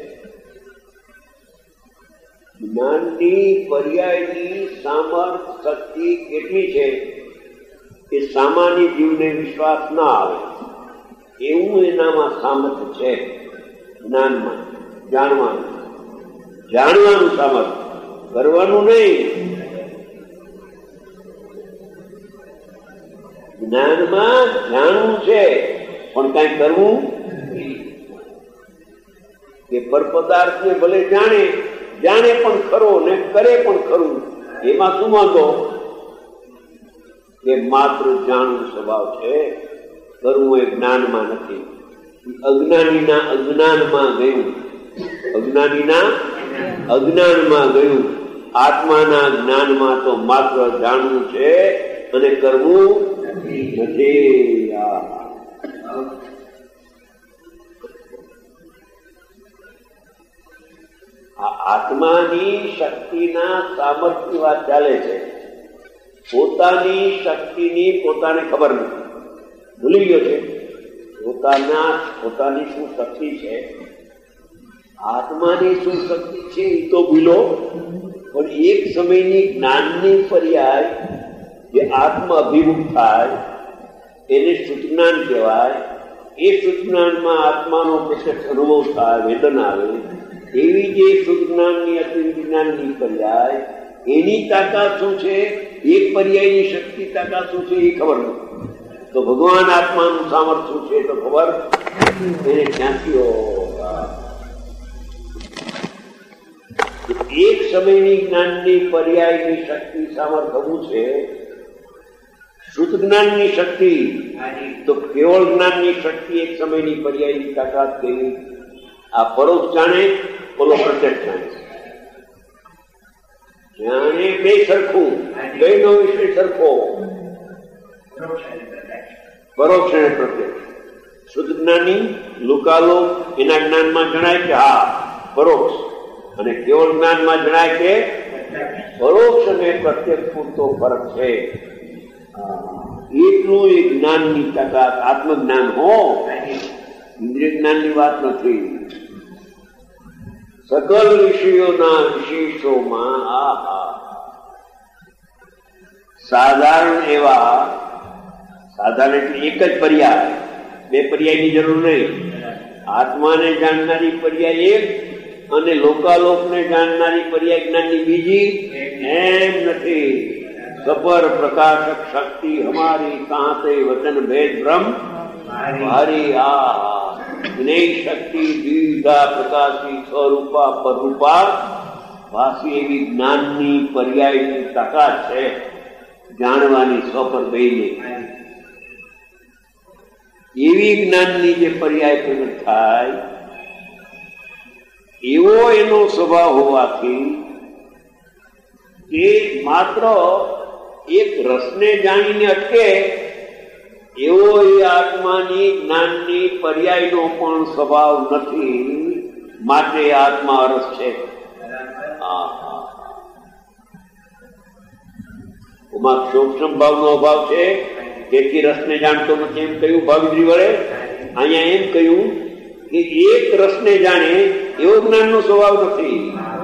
Speaker 2: જ્ઞાનની પર્યાયની સામર્થ શક્તિ કેટલી છે કે સામાન્ય જીવને વિશ્વાસ ના આવે એવું એનામાં સામર્થ્ય છે. જ્ઞાનમાં જાણવાનું, જાણવાનું સામર્થ્ય, કરવાનું નહીં. જ્ઞાનમાં જાણવું છે પણ કઈ કરવું કે પર પદાર્થને ભલે જાણે જાણે પણ ખરો ને કરે પણ ખરું, એમાં શું વાંધો કે માત્ર જાણવું સ્વભાવ છે, કરવું એ જ્ઞાનમાં નથી. અજ્ઞાનીના અજ્ઞાનમાં ગયું, અજ્ઞાનીના અજ્ઞાનમાં ગયું. આત્માના જ્ઞાનમાં તો માત્ર જાણવું છે અને કરવું નથી. આત્માની શક્તિના સામર્થ્યની વાત ચાલે છે. પોતાની શક્તિની પોતાને ખબર નથી, ભૂલી ગયો છે પોતાના પોતાની શું શક્તિ છે, આત્માની શું શક્તિ છે એ તો ભૂલો. પણ એક સમયની જ્ઞાનની પર્યાય જે આત્મા અભિમુખ થાય એને શુદ્ધ જ્ઞાન કહેવાય. એ શુદ્ધ જ્ઞાનમાં આત્માનો પ્રત્યક્ષ અનુભવ થાય, વેદન આવે. એવી જે શુદ્ધ જ્ઞાનની અતિન્દ્રિય જ્ઞાનની પર્યાય એની તાકાત શું છે, એક પર્યાયની શક્તિ તાકાત શું છે એ ખબર નથી. તો ભગવાન આત્માનું સામર્થ્ય શું છે તો ખબર એને ક્યાંથી. એક સમયની જ્ઞાનની પર્યાયની શક્તિ સામર્થ્ય શું છે, શુદ્ધ જ્ઞાનની શક્તિ. તો કેવળ જ્ઞાનની શક્તિ એક સમયની પર્યાયની તાકાત કેવી? આ પરોક્ષ જાણે, બોલો પ્રત્યક્ષ જાણે. જાણે બે સરખું, બેનો વિષય સરખો, પરોક્ષ અને પ્રત્યક્ષ. શુદ્ધ જ્ઞાની લોકાલો એના જ્ઞાનમાં જણાય કે હા પરોક્ષ, અને કેવળ જ્ઞાનમાં જણાય કે પરોક્ષ અને પ્રત્યક્ષ પૂરતો ફરક છે. એટલું એ જ્ઞાનની તાકાત આત્મજ્ઞાન હો, ઇન્દ્રિય જ્ઞાનની વાત નથી. સકલ વિષયોના વિશેષોમાં આ સાધારણ એવા, સાધારણ એટલે એક જ પર્યાય, બે પર્યાયની જરૂર નહીં. આત્માને જાણનારી પર્યાય એક અને લોકાલોકને જાણનારી પર્યાય જ્ઞાનની બીજી એમ નથી. સપર પ્રકાશક શક્તિ હમારી કાંતે વચન ભેદ બ્રહ્મ ભારી. આ જ્ઞેય શક્તિ દ્વિધા પ્રકાશી સ્વરૂપા પરરૂપા ભાષી એવી જ્ઞાનની પર્યાયની તાકાત છે જાણવાની સ્વપર બેને. એવી જ્ઞાનની જે પર્યાય પ્રગટ થાય એવો એનો સ્વભાવ હોવાથી કે માત્ર એક રસને જાણીને અટકે એવો એ આત્માની જ્ઞાનની પર્યાયનો પણ સ્વભાવ નથી. માટે આત્મા રસ છે. એમાં સૂક્ષ્મ ભાવનો અભાવ છે, તેથી રસને જાણતો નથી એમ કહ્યું ભાવિદ્રી વડે. અહીંયા એમ કહ્યું કે એક રસને જાણે એવો જ્ઞાનનો સ્વભાવ નથી.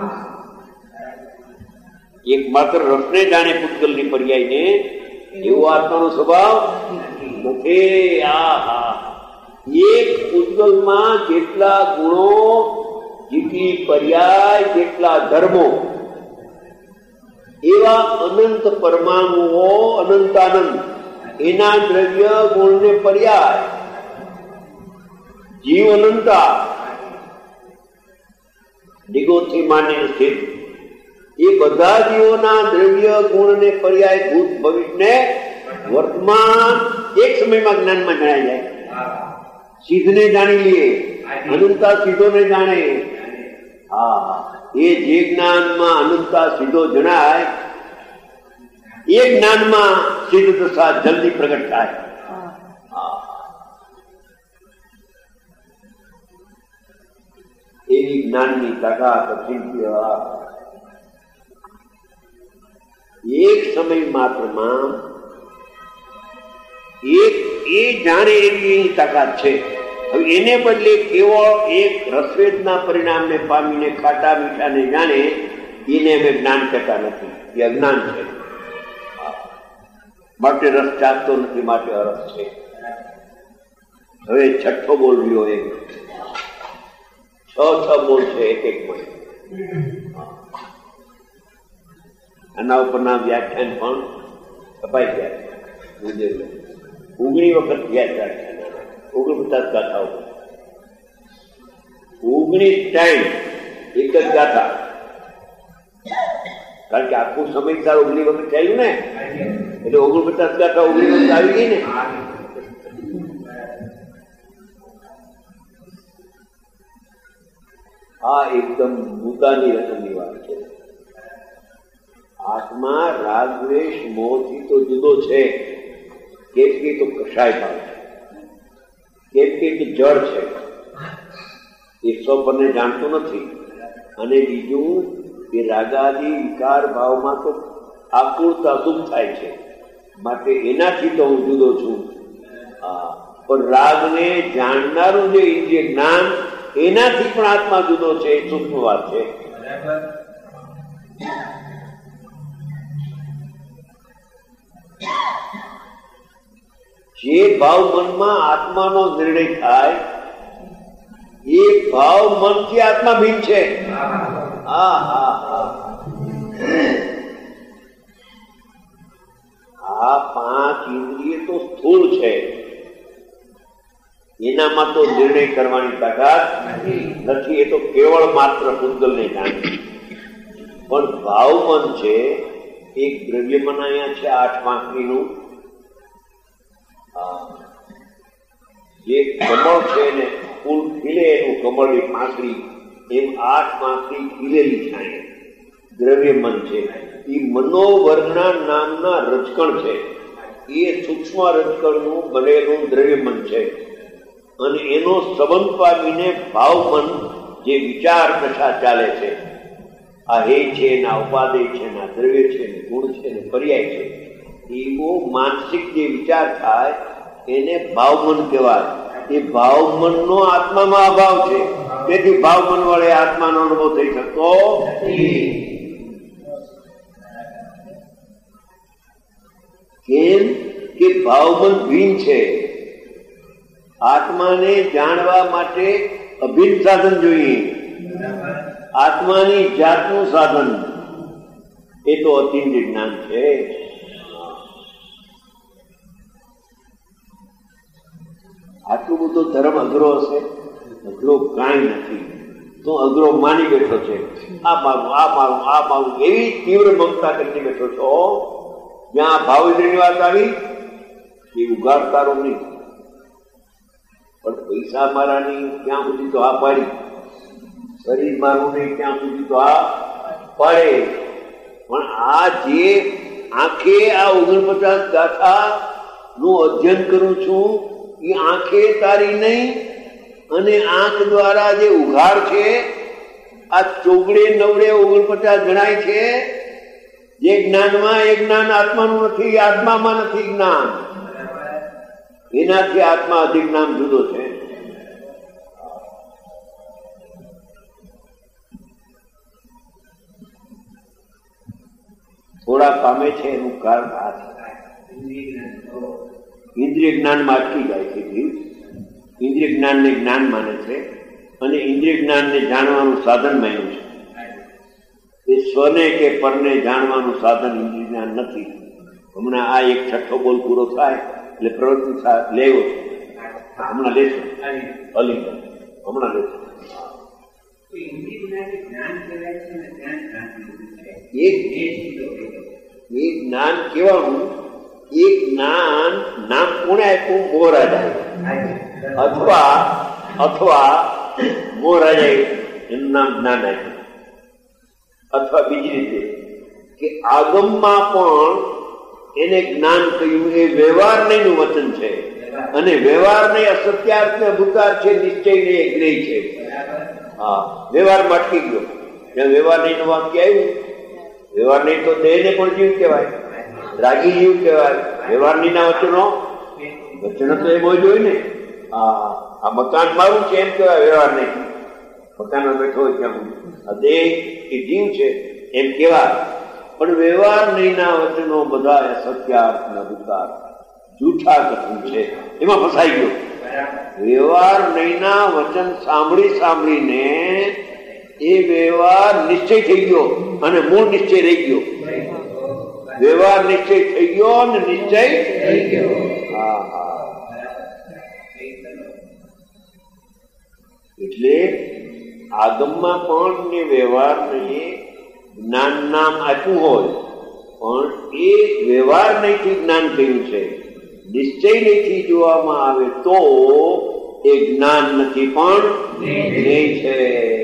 Speaker 2: એક માત્ર રસને જાણે પૂતગલની પર્યાયને એવો આત્માનો સ્વભાવ નથી. આ એક પૂતગલમાં જેટલા ગુણો જેટલી પર્યાય જેટલા ધર્મો એવા અનંત પરમાણુઓ અનંતાનંદ એના દ્રવ્ય ગુણ ને પર્યાય જીવ અનંતા દિગોથી માંડીને સ્થિત એ બધા જીવોના દ્રવ્ય ગુણ ને પર્યાય ભૂત ભવિષ્ય ને વર્તમાન એક સમયમાં જ્ઞાનમાં જણાય જાય. સિદ્ધને જાણી લઈએ, અનંતા સિદ્ધોને જાણે. હા, એ જે જ્ઞાનમાં અનંતા સિદ્ધો જણાય એ જ્ઞાનમાં સિદ્ધ દશા જલ્દી પ્રગટ થાય. એવી જ્ઞાનની તાકાત એક સમય માત્રમાં એક એ જાણે એવી તાકાત છે. હવે એને બદલે કેવળ એક રસવેદના પરિણામને પામીને ખાટા મીઠાને જાણે એને અમે જ્ઞાન કહેતા નથી, એ અજ્ઞાન છે. માટે રસ ચાખતો નથી, માટે અરસ છે. હવે છઠ્ઠો બોલ રહ્યો એક છ છ બોલ છે એક એક માં. આના ઉપરના વ્યાખ્યાન પણ છપાઈ ગયા. ઓગણી વખત વ્યાખ્યાન ઓગણપચાસ ગાથાઓ, ઓગણીસ ટાઈમ એક જ ગાથા. કારણ કે આખું સમયસાર ઓગણી વખત ચાલ્યું ને, એટલે ઓગણપચાસ ગાથા ઓગણી વખત આવી ગઈ ને. આ એકદમ મુદ્દાની રકમની વાત છે. આત્મા રાગદ્વેષ મોહથી તો જુદો છે. કેમ તો કષાય ભાવ છે, કેમ કે જળ છે, એ સ્વપરને જાણતો નથી. અને બીજું કે રાગાદી વિકાર ભાવમાં તો આકુળતા સુખ થાય છે, માટે એનાથી તો હું જુદો છું. પણ રાગને જાણનારું જે ઇન્દ્રિય જ્ઞાન એનાથી પણ આત્મા જુદો છે, એ સૂક્ષ્મ વાત છે. જે ભાવ મનમાં આત્માનો નિર્ણય થાય એ ભાવ મનથી આત્મા ભિન્ન છે. હા હા હા આ પાંચ ઇન્દ્રિય તો સ્થૂળ છે, એનામાં તો નિર્ણય કરવાની તાકાત નથી. એ તો કેવળ માત્ર પૂતગલને જાણે. પણ ભાવ મન છે, એક દ્રવ્ય મન અહીંયા છે આઠ પાંખડીનું. જે કમળ છે ને ફૂલ ખીલે એનું કમળની પાંખડી, એમ આઠ પાંખડી ખીલેલી થાય દ્રવ્ય મન છે. એ મનોવર્ગના નામના રજકણ છે, એ સૂક્ષ્મ રજકણનું બનેલું દ્રવ્ય મન છે. અને એનો સંબંધ પામીને ભાવ મન જે વિચાર દશા ચાલે છે, આ હે છે, ના ઉપાદેય છે, ના દ્રવ્ય છે, ને ગુણ છે, ને પર્યાય છે, એવો માનસિક જે વિચાર થાય એને ભાવમન કહેવાય. એ ભાવમન નો આત્મામાં અભાવ છે, તેથી ભાવમન વડે આત્માનો અનુભવ થઈ શકતો કેમ કે ભાવમન ભિન્ન છે. આત્માને જાણવા માટે અભિન્ન સાધન જોઈએ. આત્માની જાતનું સાધન એ તો અતિન્દ્રિય જ્ઞાન છે. આટલું બધો ધર્મ અઘરો હશે? અઘરો કાંઈ નથી. તો અઘરો માની બેઠો છે, આ મારું આ મારું આ મારું એવી તીવ્ર મમતા કરી બેઠો છો. જ્યાં ભાવ ઇન્દ્રિયની વાત આવી એ ઉગાડતારો નહીં. પણ પૈસા મારાની ત્યાં સુધી તો આ પાડી, શરીર મારું નહીં ત્યાં સુધી તો આ પાડે. પણ આ જે આંખે આ ઓગણપચાસ ગાથા નું અધ્યયન કરું છું એ આંખે તારી નહીં, અને આંખ દ્વારા જે ઉઘાડ છે આ ચોગડે નવડે ઓગણપચાસ જણાય છે. જે જ્ઞાનમાં એ જ્ઞાન આત્માનું નથી, આત્મામાં નથી જ્ઞાન. એનાથી આત્મા અધિક જ્ઞાન જુદો છે. થોડા પામે છે એનું કારણ આ છે. ઇન્દ્રિય જ્ઞાનમાં અટકી જાય છે. ઇન્દ્રિય જ્ઞાનને જ્ઞાન માને છે અને ઇન્દ્રિય જ્ઞાનને જાણવાનું સાધન માન્યું છે. એ સ્વને કે પરને જાણવાનું સાધન ઇન્દ્રિય જ્ઞાન નથી. હમણાં આ એક છઠ્ઠો બોલ પૂરો થાય એટલે પ્રવૃત્તિ લેવો છે. હમણાં લેશો અલી હમણાં લેશો. એક જ્ઞાન કેવાનું, એ જ્ઞાન નામ કોને આપ્યું? મોહરાજા અથવા અથવા મોહરાજા એનું નામ જ્ઞાન આપ્યું. અથવા બીજી રીતે કે આગમમાં પણ એને જ્ઞાન કહ્યું. એ વ્યવહાર નહીં નું વચન છે, અને વ્યવહાર નહીં અસત્યાર્થ ને ભૂતાર્થ છે, નિશ્ચય ને જ્ઞેય છે. હા, વ્યવહારમાં અટકી ગયો. જ્યાં વ્યવહાર નહીં નું વાક્ય આવ્યું, વ્યવહાર નહીં તો દેહ ને પણ જીવ કહેવાય, રાગી જીવ કહેવાય. વ્યવહાર નહીં ના વચનો વચનો તો એમ હોય ને. હા, આ મકાન મારું છે એમ કહેવાય વ્યવહાર નહીં. મકાનમાં બેઠો હોય ત્યાં આ દેહ એ જીવ છે એમ કહેવાય. પણ વ્યવહાર નહીં ના વચનો બધા સત્યાર્થ ના ભૂતાર્થ જૂઠા કથન છે, એમાં ફસાઈ ગયો. વ્યવહાર નહીં ના વચન સાંભળી સાંભળીને એ વ્યવહાર નિશ્ચય થઈ ગયો અને મૂળ નિશ્ચય રહી ગયો. વ્યવહાર નિશ્ચય થઈ ગયો અને નિશ્ચય થઈ ગયો. હા હા, એટલે આગમમાં પણ ને વ્યવહાર નહીં જ્ઞાન નામ આપ્યું હોય, પણ એ વ્યવહાર નહીંથી જ્ઞાન થયું છે. નિશ્ચય નહીંથી જોવામાં આવે તો એ જ્ઞાન નથી પણ જ્ઞેય છે.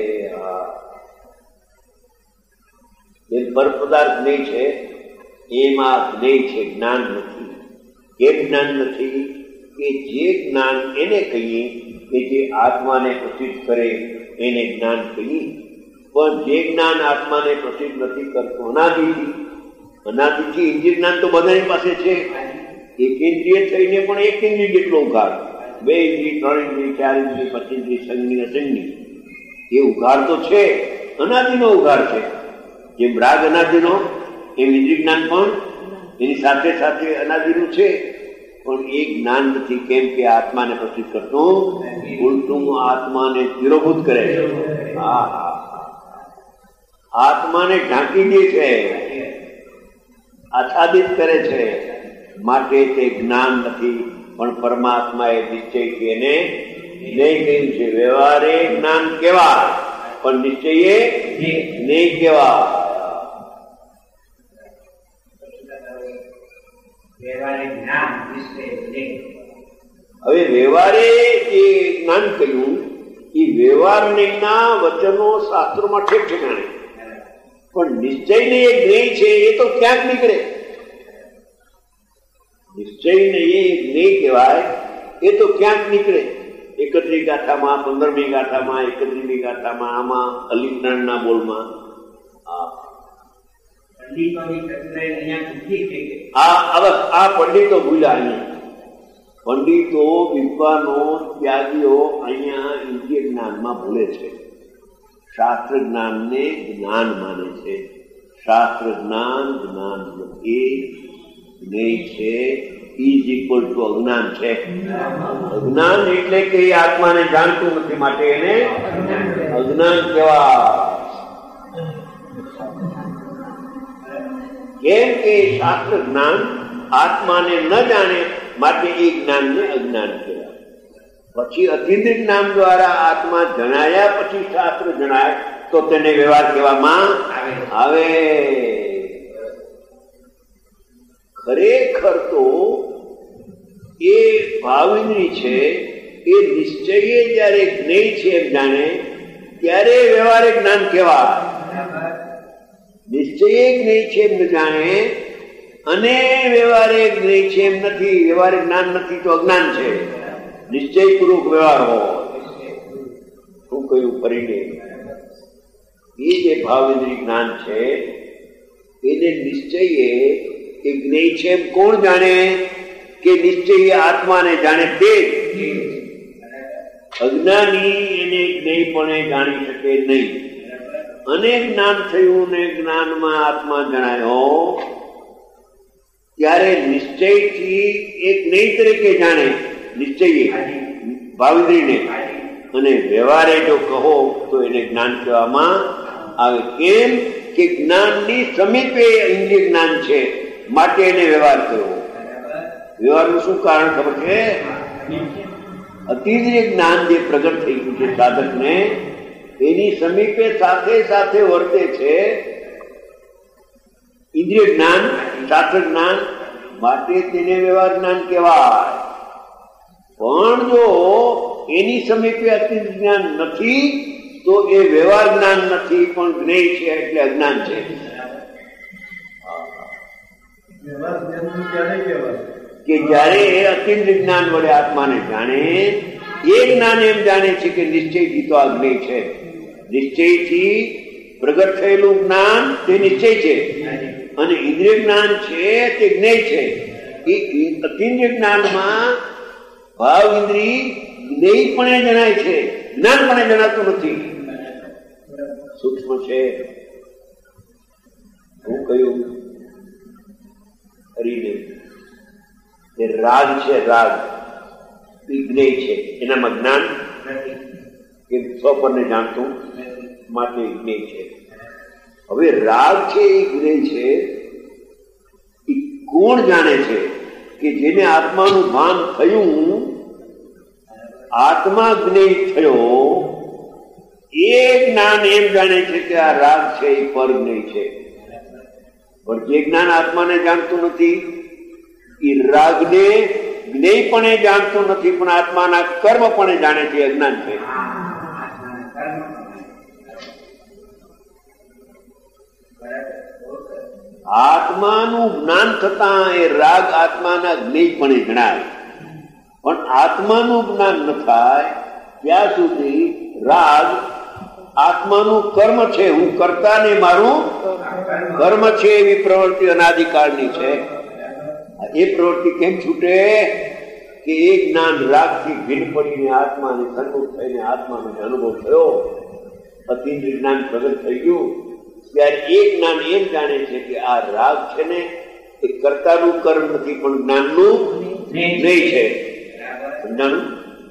Speaker 2: એ પર પદાર્થ નહીં છે, એમાં જ્ઞેય છે, જ્ઞાન નથી. એ જ્ઞાન નથી કે જે જ્ઞાન એને કહીએ કે જે આત્માને પ્રસિદ્ધ કરે એને જ્ઞાન કહીએ. પણ જે જ્ઞાન આત્માને પ્રસિદ્ધ નથી કરતું અનાદિથી, અનાદિથી ઇન્દ્રિય જ્ઞાન તો બધાની પાસે છે. એક ઇન્દ્રિય થઈને પણ એક ઇન્દ્રિય જેટલો ઉઘાડ, બે ઇન્દ્રિય, ત્રણ ઇન્દ્રિય, ચાર ઇન્દ્રિય, પચીસ ઇન્દ્રિય, સંજ્ઞી અસંજ્ઞી, એ ઉઘાડ તો છે, અનાદિનો ઉઘાડ છે. જેમ રાગ અનાદિનો એમ ઇન્દ્રિય જ્ઞાન પણ એની સાથે સાથે અનાદિનું છે. પણ એ જ્ઞાન નથી. કેમ કે આત્માને પ્રસિદ્ધ કરતું, ઉલટું આત્માને તિરોભૂત કરે છે. હા હા, આત્માને ઢાંકી દે છે, આચ્છાદિત કરે છે. માટે તે જ્ઞાન નથી, પણ પરમાત્મા એ નિશ્ચયથી એને નહીં કહ્યું છે. વ્યવહારે જ્ઞાન કેવા, પણ નિશ્ચયે નહીં કેવા. હવે વ્યવહારે જે જ્ઞાન કહ્યું એ વ્યવહાર ના વચનો શાસ્ત્રોમાં ઠેક ઠેકાણે, પણ નિશ્ચય ને એ જ્ઞેય છે એ તો ક્યાંક નીકળે. નિશ્ચય ને એ જ્ઞેય કહેવાય એ તો ક્યાંક નીકળે. એકત્રી ગાથામાં, પંદરમી ગાથામાં, એકત્રીમી ગાથામાં, આમાં અલિંગના બોલમાં આ પંડિતો ભૂલ્યા. અહીંયા પંડિતો, વિદ્વાનો, ત્યાગીઓ અહીંયા ઇન્દ્રિય જ્ઞાનમાં ભૂલે છે. શાસ્ત્ર જ્ઞાનને જ્ઞાન માને છે. શાસ્ત્ર જ્ઞાન જ્ઞાન એ જ્ઞેય છે, ઇઝ ઇક્વલ ટુ અજ્ઞાન છે. અજ્ઞાન એટલે કે એ આત્માને જાણતું નથી, માટે એને અજ્ઞાન કહેવાય. કેમ કે શાસ્ત્ર જ્ઞાન આત્માને ન જાણે, માટે એ જ્ઞાનને અજ્ઞાન કહેવાય. પછી અતિન્દ્રિય જ્ઞાન દ્વારા આત્મા જણાયા પછી શાસ્ત્ર જણાય તો તેને વ્યવહાર કહેવામાં આવે. ખરેખર તો એ ભાવની છે, એ નિશ્ચયે જયારે જ્ઞેય છે એમ જાણે ત્યારે વ્યવહારે જ્ઞાન કહેવાય. નિશ્ચયે જ્ઞેય છે એમ જાણે અને વ્યવહારે જ્ઞેય છે એમ નથી, વ્યવહારે જ્ઞાન નથી તો અજ્ઞાન છે. નિશ્ચયપૂર્વક વ્યવહાર હોય. શું કહ્યું ફરીને? એ જે ભાવેન્દ્રિય જ્ઞાન છે એને નિશ્ચયે એ જ્ઞેય છે એમ કોણ જાણે? કે નિશ્ચય આત્માને જાણે તે. અજ્ઞાની એને જ્ઞેયપણે જાણી શકે નહીં. અને જ્ઞાન થયું ને જ્ઞાનમાં આત્મા જણાયો ત્યારે નિશ્ચયથી એક જ્ઞેય તરીકે જાણે. નિશ્ચયે ભાવેન્દ્રિયને અને વ્યવહારે જો કહો તો એને જ્ઞાન કહેવામાં આવે. કેમ કે જ્ઞાનની સમીપે ઇન્દ્રિય જ્ઞાન છે, માટે એને વ્યવહાર કહેવો. વ્યવહારનું શું કારણ ખબર છે? અતિન્દ્રિય જ્ઞાન જે પ્રગટ થઈ ગયું છે સાધકને, એની સમીપે સાથે સાથે વર્તે છે ઇન્દ્રિય જ્ઞાન, શાસ્ત્ર જ્ઞાન, માટે તેને વ્યવહાર જ્ઞાન કહેવાય. પણ જો એની સમીપે અતિન્દ્રિય જ્ઞાન નથી તો એ વ્યવહાર જ્ઞાન નથી, પણ જ્ઞેય છે, એટલે અજ્ઞાન છે. કે જયારે એ અતિન્દ્રિય જ્ઞાન વડે આત્માને જાણે, એ જ્ઞાન એમ જાણે છે કે નિશ્ચયથી તો આ જ્ઞેય છે. નિશ્ચયથી પ્રગટ થયેલું જ્ઞાન તે નિશ્ચય છે, અને ઇન્દ્રિય જ્ઞાન છે તે જ્ઞેય છે. એ અતિન્દ્રિય જ્ઞાનમાં ભાવ ઇન્દ્રિય જ્ઞેયપણે જણાય છે, જ્ઞાનપણે જણાતું નથી. સૂક્ષ્મ છે. હું કહ્યું હરીને એ રાગ છે, રાગ એ જ્ઞેય છે, એનામાં જ્ઞાન એ સ્વપરને જાણતું, માટે જ્ઞેય છે. હવે રાગ છે એ જ્ઞેય છે, એ કોણ જાણે છે? કે જેને આત્માનું ભાન થયું, આત્મા જ્ઞેય થયો, એ જ્ઞાન એમ જાણે છે કે આ રાગ છે એ પર જ્ઞેય છે. પણ જે જ્ઞાન આત્માને જાણતું નથી, એ રાગને જ્ઞેયપણે જાણતું નથી, પણ આત્માના કર્મપણે જાણે છે, અજ્ઞાન છે. આત્માનું જ્ઞાન થતા એ રાગ આત્માના જ્ઞેયપણે જણાય, પણ આત્માનું જ્ઞાન ન થાય ત્યાં સુધી રાગ આત્માનું કર્મ છે, હું કરતા ને મારું કર્મ છે, એવી પ્રવૃત્તિ અનાદિકાળની છે. એ પ્રવૃત્તિ કેમ છૂટે? કે એ જ્ઞાન રાગથી ભીન પડીને આત્માને સન્મુખ થઈને આત્માનો અનુભવ થયો, અતિન્દ્રિય જ્ઞાન પ્રગટ થઈ ગયું, ત્યારે એ જ્ઞાન એમ જાણે છે કે આ રાગ છે ને એ કર્તાનું કર્મ નથી, પણ જ્ઞાનનું નહીં છે. સમજાણું?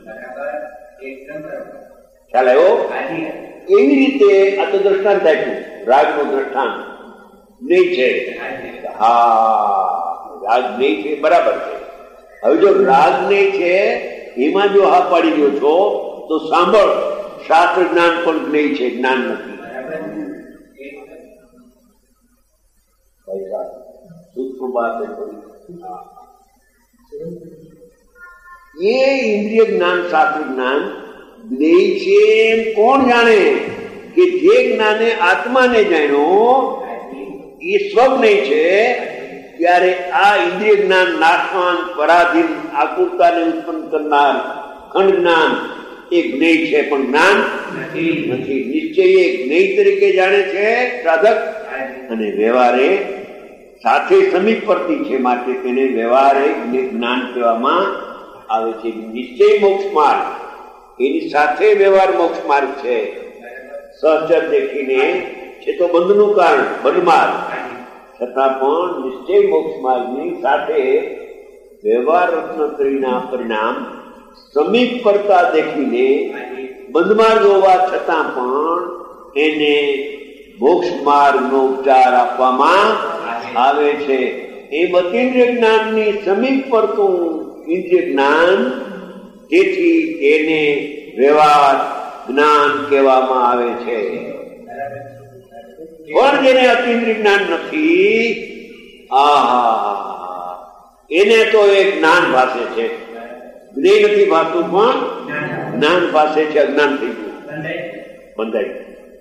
Speaker 2: ખ્યાલ આવ્યો? એવી રીતે આ તો દ્રષ્ટાંત આપ્યું, રાગનું દ્રષ્ટાંત નહીં છે. હા, રાગ નહીં છે, બરાબર છે. હવે જો રાગ નહીં છે એમાં જો હા પાડી દો છો તો સાંભળ, શાસ્ત્ર જ્ઞાન પણ નહીં છે, જ્ઞાન નથી. સૂક્ષ્મ વાત એ ઇન્દ્રિય જ્ઞાન, શાસ્ત્ર જ્ઞાન જ્ઞેય છે એમ કોણ જાણે? કે જે જ્ઞાને આત્માને જાણ્યો એ સ્વજ્ઞેય છે, ત્યારે આ ઇન્દ્રિય જ્ઞાન નાશવાન, પરાધીન, આકુરતાને ઉત્પન્ન કરનાર ખંડ જ્ઞાન એ જ્ઞેય છે, પણ જ્ઞાન નથી. નિશ્ચય એ જ્ઞેય તરીકે જાણે છે સાધક, અને વ્યવહારે સાથે સમીપવર્તી છે, માટે તેને વ્યવહારે જ્ઞાન કહેવામાં આવે છે. નિશ્ચય મોક્ષ માર્ગ, એની સાથે વ્યવહાર મોક્ષ માર્ગ છે. સહચર દેખીને છે તો બંધનું કારણ, બંધ માર્ગ, છતાં પણ નિશ્ચય મોક્ષ માર્ગની સાથે વ્યવહાર રત્નત્રયના પરિણામ સમીપ પડતા દેખીને બંધ માર્ગ હોવા છતાં પણ એને મોક્ષ માર્ગનો ઉપચાર આપવામાં આવે છે. એ અતિન્દ્રિય જ્ઞાનની સમીપ પડતું ઇન્દ્રિય જ્ઞાન, તેથી એને વ્યવહાર જ્ઞાન કહેવામાં આવે છે. પણ જેને અતિન્દ્રિય જ્ઞાન નથી, આહા, એને તો એ જ્ઞાન ભાષે છે. જ્ઞેય નથી ભાષતું, પણ જ્ઞાન ભાષે છે. અજ્ઞાન થઈ ગયું, બંધાઈ.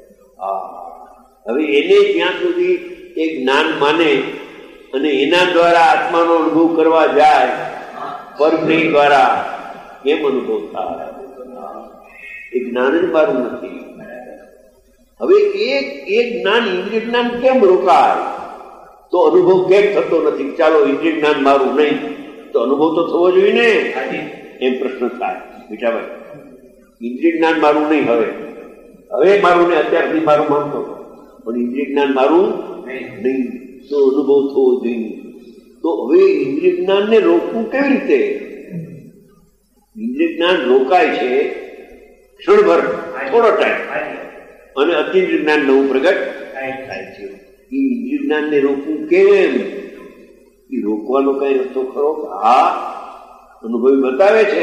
Speaker 2: હવે એને જ્યાં સુધી એ જ્ઞાન માને અને એના દ્વારા આત્માનો અનુભવ કરવા જાય, પરજ્ઞેય દ્વારા, કેમ અનુભવ થાય? એ જ્ઞાન જ મારું નથી. હવે એક એક જ્ઞાન, ઇન્દ્રિય જ્ઞાન કેમ રોકાય? તો અનુભવ કેમ થતો નથી? ચાલો ઇન્દ્રિય જ્ઞાન મારું નહીં, તો અનુભવ તો થવો જોઈએ ને, એમ પ્રશ્ન થાય. મીઠાભાઈ, ઇન્દ્રિય જ્ઞાન મારું નહીં, હવે હવે મારું ને અત્યારથી મારું માનતો, પણ ઇન્દ્રિય જ્ઞાન મારું નહીં, તો અનુભવ થવો જોઈએ. તો હવે ઇન્દ્રિય જ્ઞાન ને રોકવું કેવી રીતે? ઇન્દ્રિય જ્ઞાન રોકાય છે ક્ષણભર થોડો ટાઈમ, અને અતિન્દ્રિય જ્ઞાન નવું પ્રગટ થાય છે. એ ઇન્દ્રિય જ્ઞાનને રોકવું કેમ? એ રોકવાનો કઈ રસ્તો ખરો? હા, અનુભવી બતાવે છે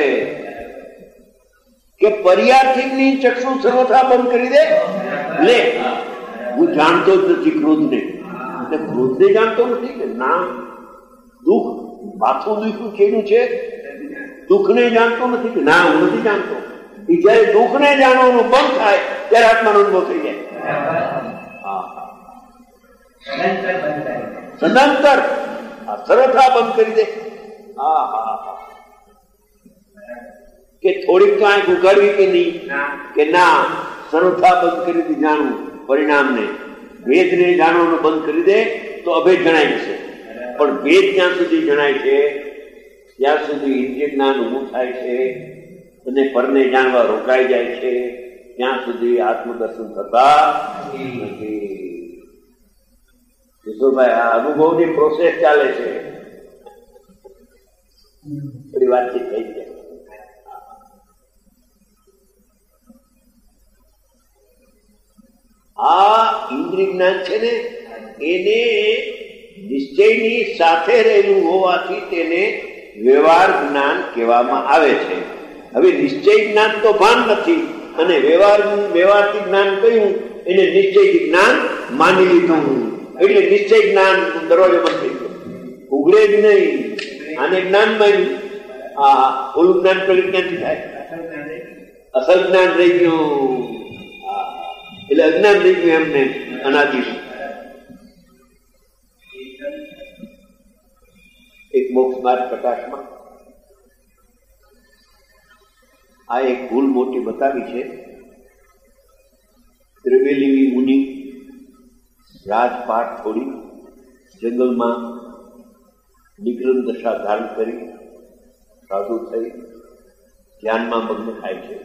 Speaker 2: કે પર્યાર્થિકની ચક્ષુ સર્વથા બંધ કરી દે. લે, હું જાણતો જ નથી ક્રોધને, એટલે ક્રોધને જાણતો નથી કે ના, દુઃખ માથું દુખ્યું કેનું છે, દુઃખને જાણતો નથી કે ના, હું નથી જાણતો. એ જયારે દુઃખને જાણવાનું બંધ થાય ત્યારે આત્માનો અનુભવ થઈ જાય. સદંતર સર્વથા બંધ કરી દે. હા હા હા, કે થોડીક તો આંખ ઉગાડવી કે નહીં, કે ના, સર્વથા બંધ કરી દે જાણવું પરિણામને. ભેદને જાણવાનું બંધ કરી દે તો અભેદ જણાય જશે. પણ ભેદ જ્યાં સુધી જણાય છે ત્યાં સુધી ઇન્દ્રિય જ્ઞાન ઊભું થાય છે અને પરને જાણવા રોકાઈ જાય છે, ત્યાં સુધી આત્મદર્શન થતા નથી. કિશોરભાઈ, આ અનુભવની પ્રોસેસ ચાલે છે. થોડી વાતચીત થઈ છે. આ ઇન્દ્રિય જ્ઞાન છે ને, એને નિશ્ચયની સાથે રહેલું હોવાથી તેને વ્યવહાર જ્ઞાન કહેવામાં આવે છે. હવે નિશ્ચય જ્ઞાન તો ભાન નથી, અને વ્યવહાર વ્યવહારથી જ્ઞાન કહ્યું એને નિશ્ચયથી જ્ઞાન માની લીધું, એટલે નિશ્ચય જ્ઞાન દરવાજો બંધ થઈ ગયો, ઉઘડે જ નહીં. આને જ્ઞાન માન્યું, આ ઓલું જ્ઞાન પેલું ક્યાંથી થાય? અસલ જ્ઞાન રહી ગયું, એટલે અજ્ઞાન રહી ગયું એમને અનાદિ. એક મોક્ષ માર્ગ પ્રકાશમાં આ એક ભૂલ મોટી બતાવી છે. ત્રિવેલી મુનિ રાજપાટ છોડી જંગલમાં નિગ્રહ દશા ધારણ કરી સાધુ થઈ ધ્યાનમાં મગ્ન થાય છે,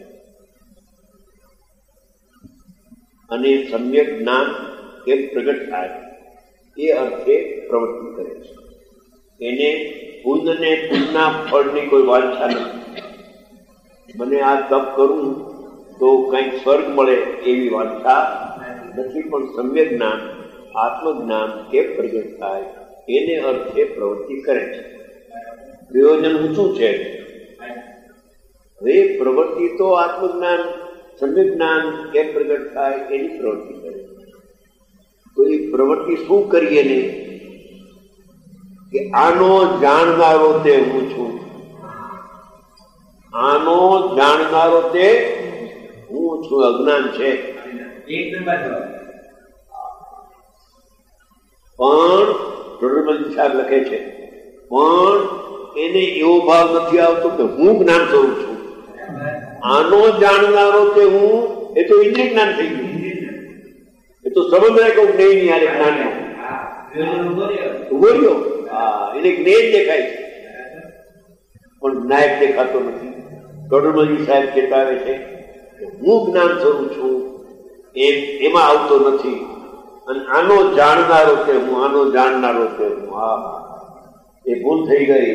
Speaker 2: અને સમ્યક જ્ઞાન કેમ પ્રગટ થાય એ અર્થે પ્રવૃત્તિ કરે છે. એને પુણ્યને પુણ્યના ફળની કોઈ વાંછા નથી. મને આ તપ કરું તો કંઈક સ્વર્ગ મળે એવી વાંછા નથી, પણ સમ્યક જ્ઞાન આત્મજ્ઞાન કેમ પ્રગટ થાય એને અર્થે પ્રવૃત્તિ કરે છે. પ્રયોજન ઊંચું છે. હવે પ્રવૃત્તિ તો આત્મજ્ઞાન સમ્યક જ્ઞાન કેમ પ્રગટ થાય એની પ્રવૃત્તિ કરે. તો એ પ્રવૃત્તિ શું કરીએ ને કે આનો જાણનારો તે હું છું, આનો જાણનારો તે હું છું. અજ્ઞાન છે પણ ડોક્ટર સાહેબ લખે છે, પણ એને એવો ભાવ નથી આવતો કે હું જ્ઞાન કરું છું. આનો જાણનારો તે હું, એ તો ઇન્દ્રિય જ્ઞાન થઈ ગયું. એ તો સંબંધ રાખો નહીં યાર જ્ઞાન ઉભો રહ્યો. હા, એને જ્ઞેય દેખાય છે પણ નાયક દેખાતો નથી. કડુમજી સાહેબ ચેતાવે છે હું જ્ઞાન કરું છું એમ એમાં આવતો નથી, અને આનો જાણનારો છે હું, આનો જાણનારો છે હું. હા, એ ભૂલ થઈ ગઈ.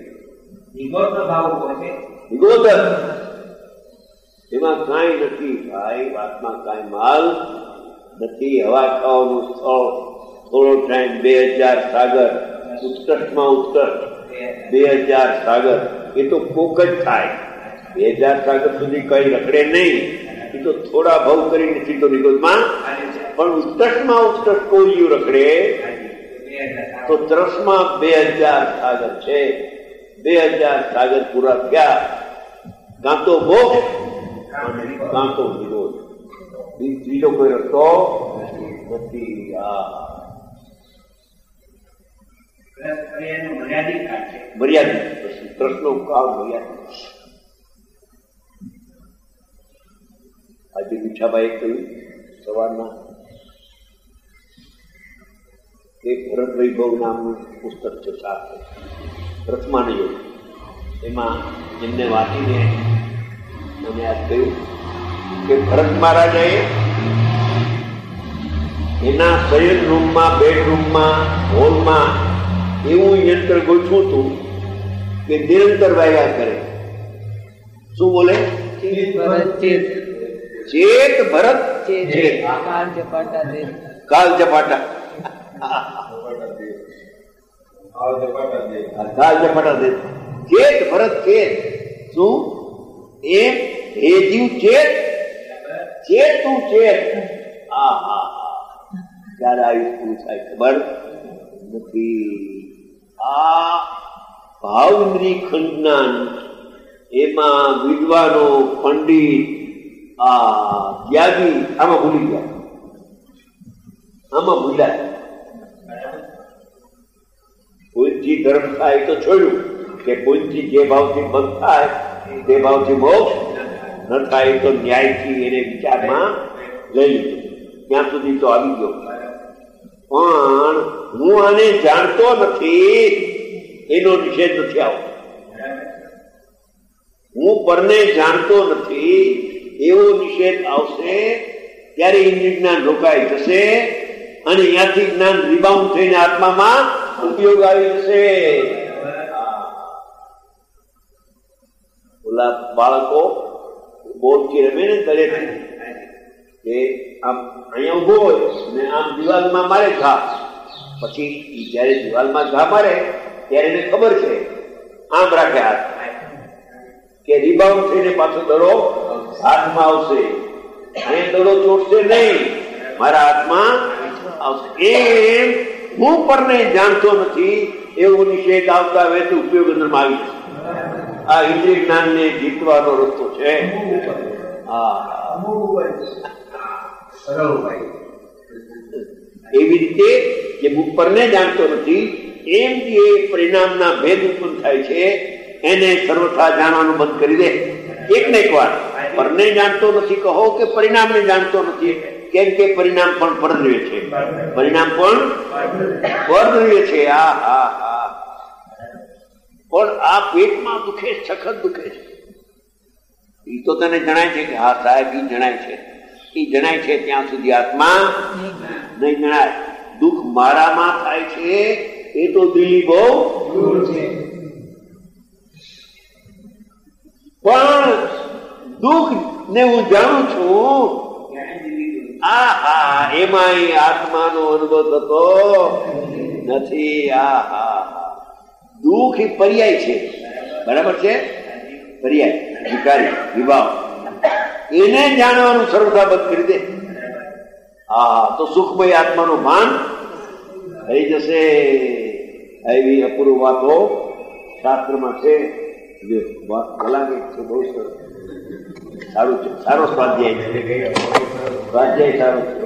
Speaker 2: વિગોદર એમાં કાંઈ નથી ભાઈ, વાતમાં કાંઈ માલ નથી. હવા ખાવાનું સ્થળ, થોડો ટાઈમ, બે હજાર સાગર, ઉત્કર્ષમાં ઉત્કર્ષ, બે હજાર સાગર, એ તો કોક જ થાય. બે હજાર સાગર સુધી કઈ રખડે નહીં, એ તો થોડા ભાવ કરીને સીધો નિગોદમાં. પણ ઉત્કર્ષમાં ઉત્કર્ષ કોળિયું રખડે તો ત્રસમાં બે હજાર સાગર છે. બે હજાર સાગર પૂરા થયા, કાં તો મોક્ષ કાં તો વિરોધ. બીજો કોઈ રસ્તો નથી. મર્યાદિત પ્રશ્નો કાળ મર્યાદિત. આજે મીઠાભાઈ કહ્યું સવારના એક ભરત વૈભવ નામનું પુસ્તક છે સાથે રથમાન યોગ, એમાં એમને વાંચીને મને યાદ કહ્યું કે ભરત મહારાજાએ એના શયન રૂમમાં, બેડરૂમમાં, હોલમાં એવું યંત્ર ગોઠવું હતું કે નિરંતર વાયા કરે. શું બોલે? ચેત ભરત ચેત કાલ ઝપાટા કાલ ઝપાટા દે ચેત ભરત ચેત શું એમ હે જીવ ચેત ચેત તું ચેત આ હા હા ક્યારે આવી શું થાય ખબર નથી. આ ભાવ ઇન્દ્રિય ખંડના એમાં વિદ્વાનો પંડિત આ ત્યાગી આમાં ભૂલી ગયા, આમાં ભૂલાય. કોઈથી ધર્મ થાય તો છોડ્યું કે કોઈથી જે ભાવથી બંધ થાય તે ભાવથી મોક્ષ ન થાય તો ન્યાયથી એને વિચારમાં લઈ લીધું. ત્યાં સુધી તો આવી ગયો. પણ હું આને જાણતો નથી એનો નિષેધ નથી આવતો. હું પરને જાણતો નથી એવો નિષેધ આવશે ત્યારે ઇન્દ્રિય જ્ઞાન રોકાઈ જશે અને અહીંયાથી જ્ઞાન રિબાઉન્ડ થઈને આત્મામાં ઉપયોગ આવી જશે. ઓલા બાળકો બોલથી રમે ને તળેથી કે આમ અહીંયા ઉભો હોય ને આમ દિવાલમાં મારે ઘા, પછી જયારે દિવાલમાં ઘા મારે ત્યારે એને ખબર છે આમ રાખે હાથ કે રિબાઉન્ડ થઈને પાછો દડો હાથમાં આવશે, અહીંયા દડો ચોટશે નહીં, મારા હાથમાં આવશે. એમ હું પરને જાણતો નથી એવો નિષેધ આવતા હવે તો ઉપયોગ અંદરમાં આવી જશે. આ ઇન્દ્રિય જ્ઞાન ને જીતવાનો રસ્તો છે. એવી રીતે જે ઉપરને જાણતો નથી એમ જે પરિણામના ભેદ ઉત્પન્ન થાય છે એને સર્વથા જાણવાનું બંધ કરી દે. એક ને એક વાર પરને જાણતો નથી કહો કે પરિણામને જાણતો નથી, કેમ કે પરિણામ પણ પરદ્રવ્ય છે, પરિણામ પણ પરદ્રવ્ય છે. આ હા હા પણ આ પેટમાં દુખે, સખત દુખે છે, એ તો તને જણાય છે કે હા સાહેબ એ જણાય છે, એ જણાય છે ત્યાં સુધી આત્મા નહીં જણાય. દુઃખ મારામાં થાય છે એ તો દિલ્હી બહુ દૂર છે, પણ દુઃખ ને હું જાણું છું. આ હા એમાં આત્માનો અનુભવ થતો નથી. આ હા દુઃખ એ પર્યાય છે, બરાબર છે, પર્યાય વિકારી વિભાવ, એને જાણવાનું સર્વથા બંધ કરી દે. હા તો સુખમય આત્માનું ભાન થઈ જશે. એવી અપૂર્વ વાતો શાસ્ત્રમાં છે. ભલાને છે, બહુ સરસ, સારું છે, સારો સ્વાધ્યાય છે, સ્વાધ્યાય સારો છે.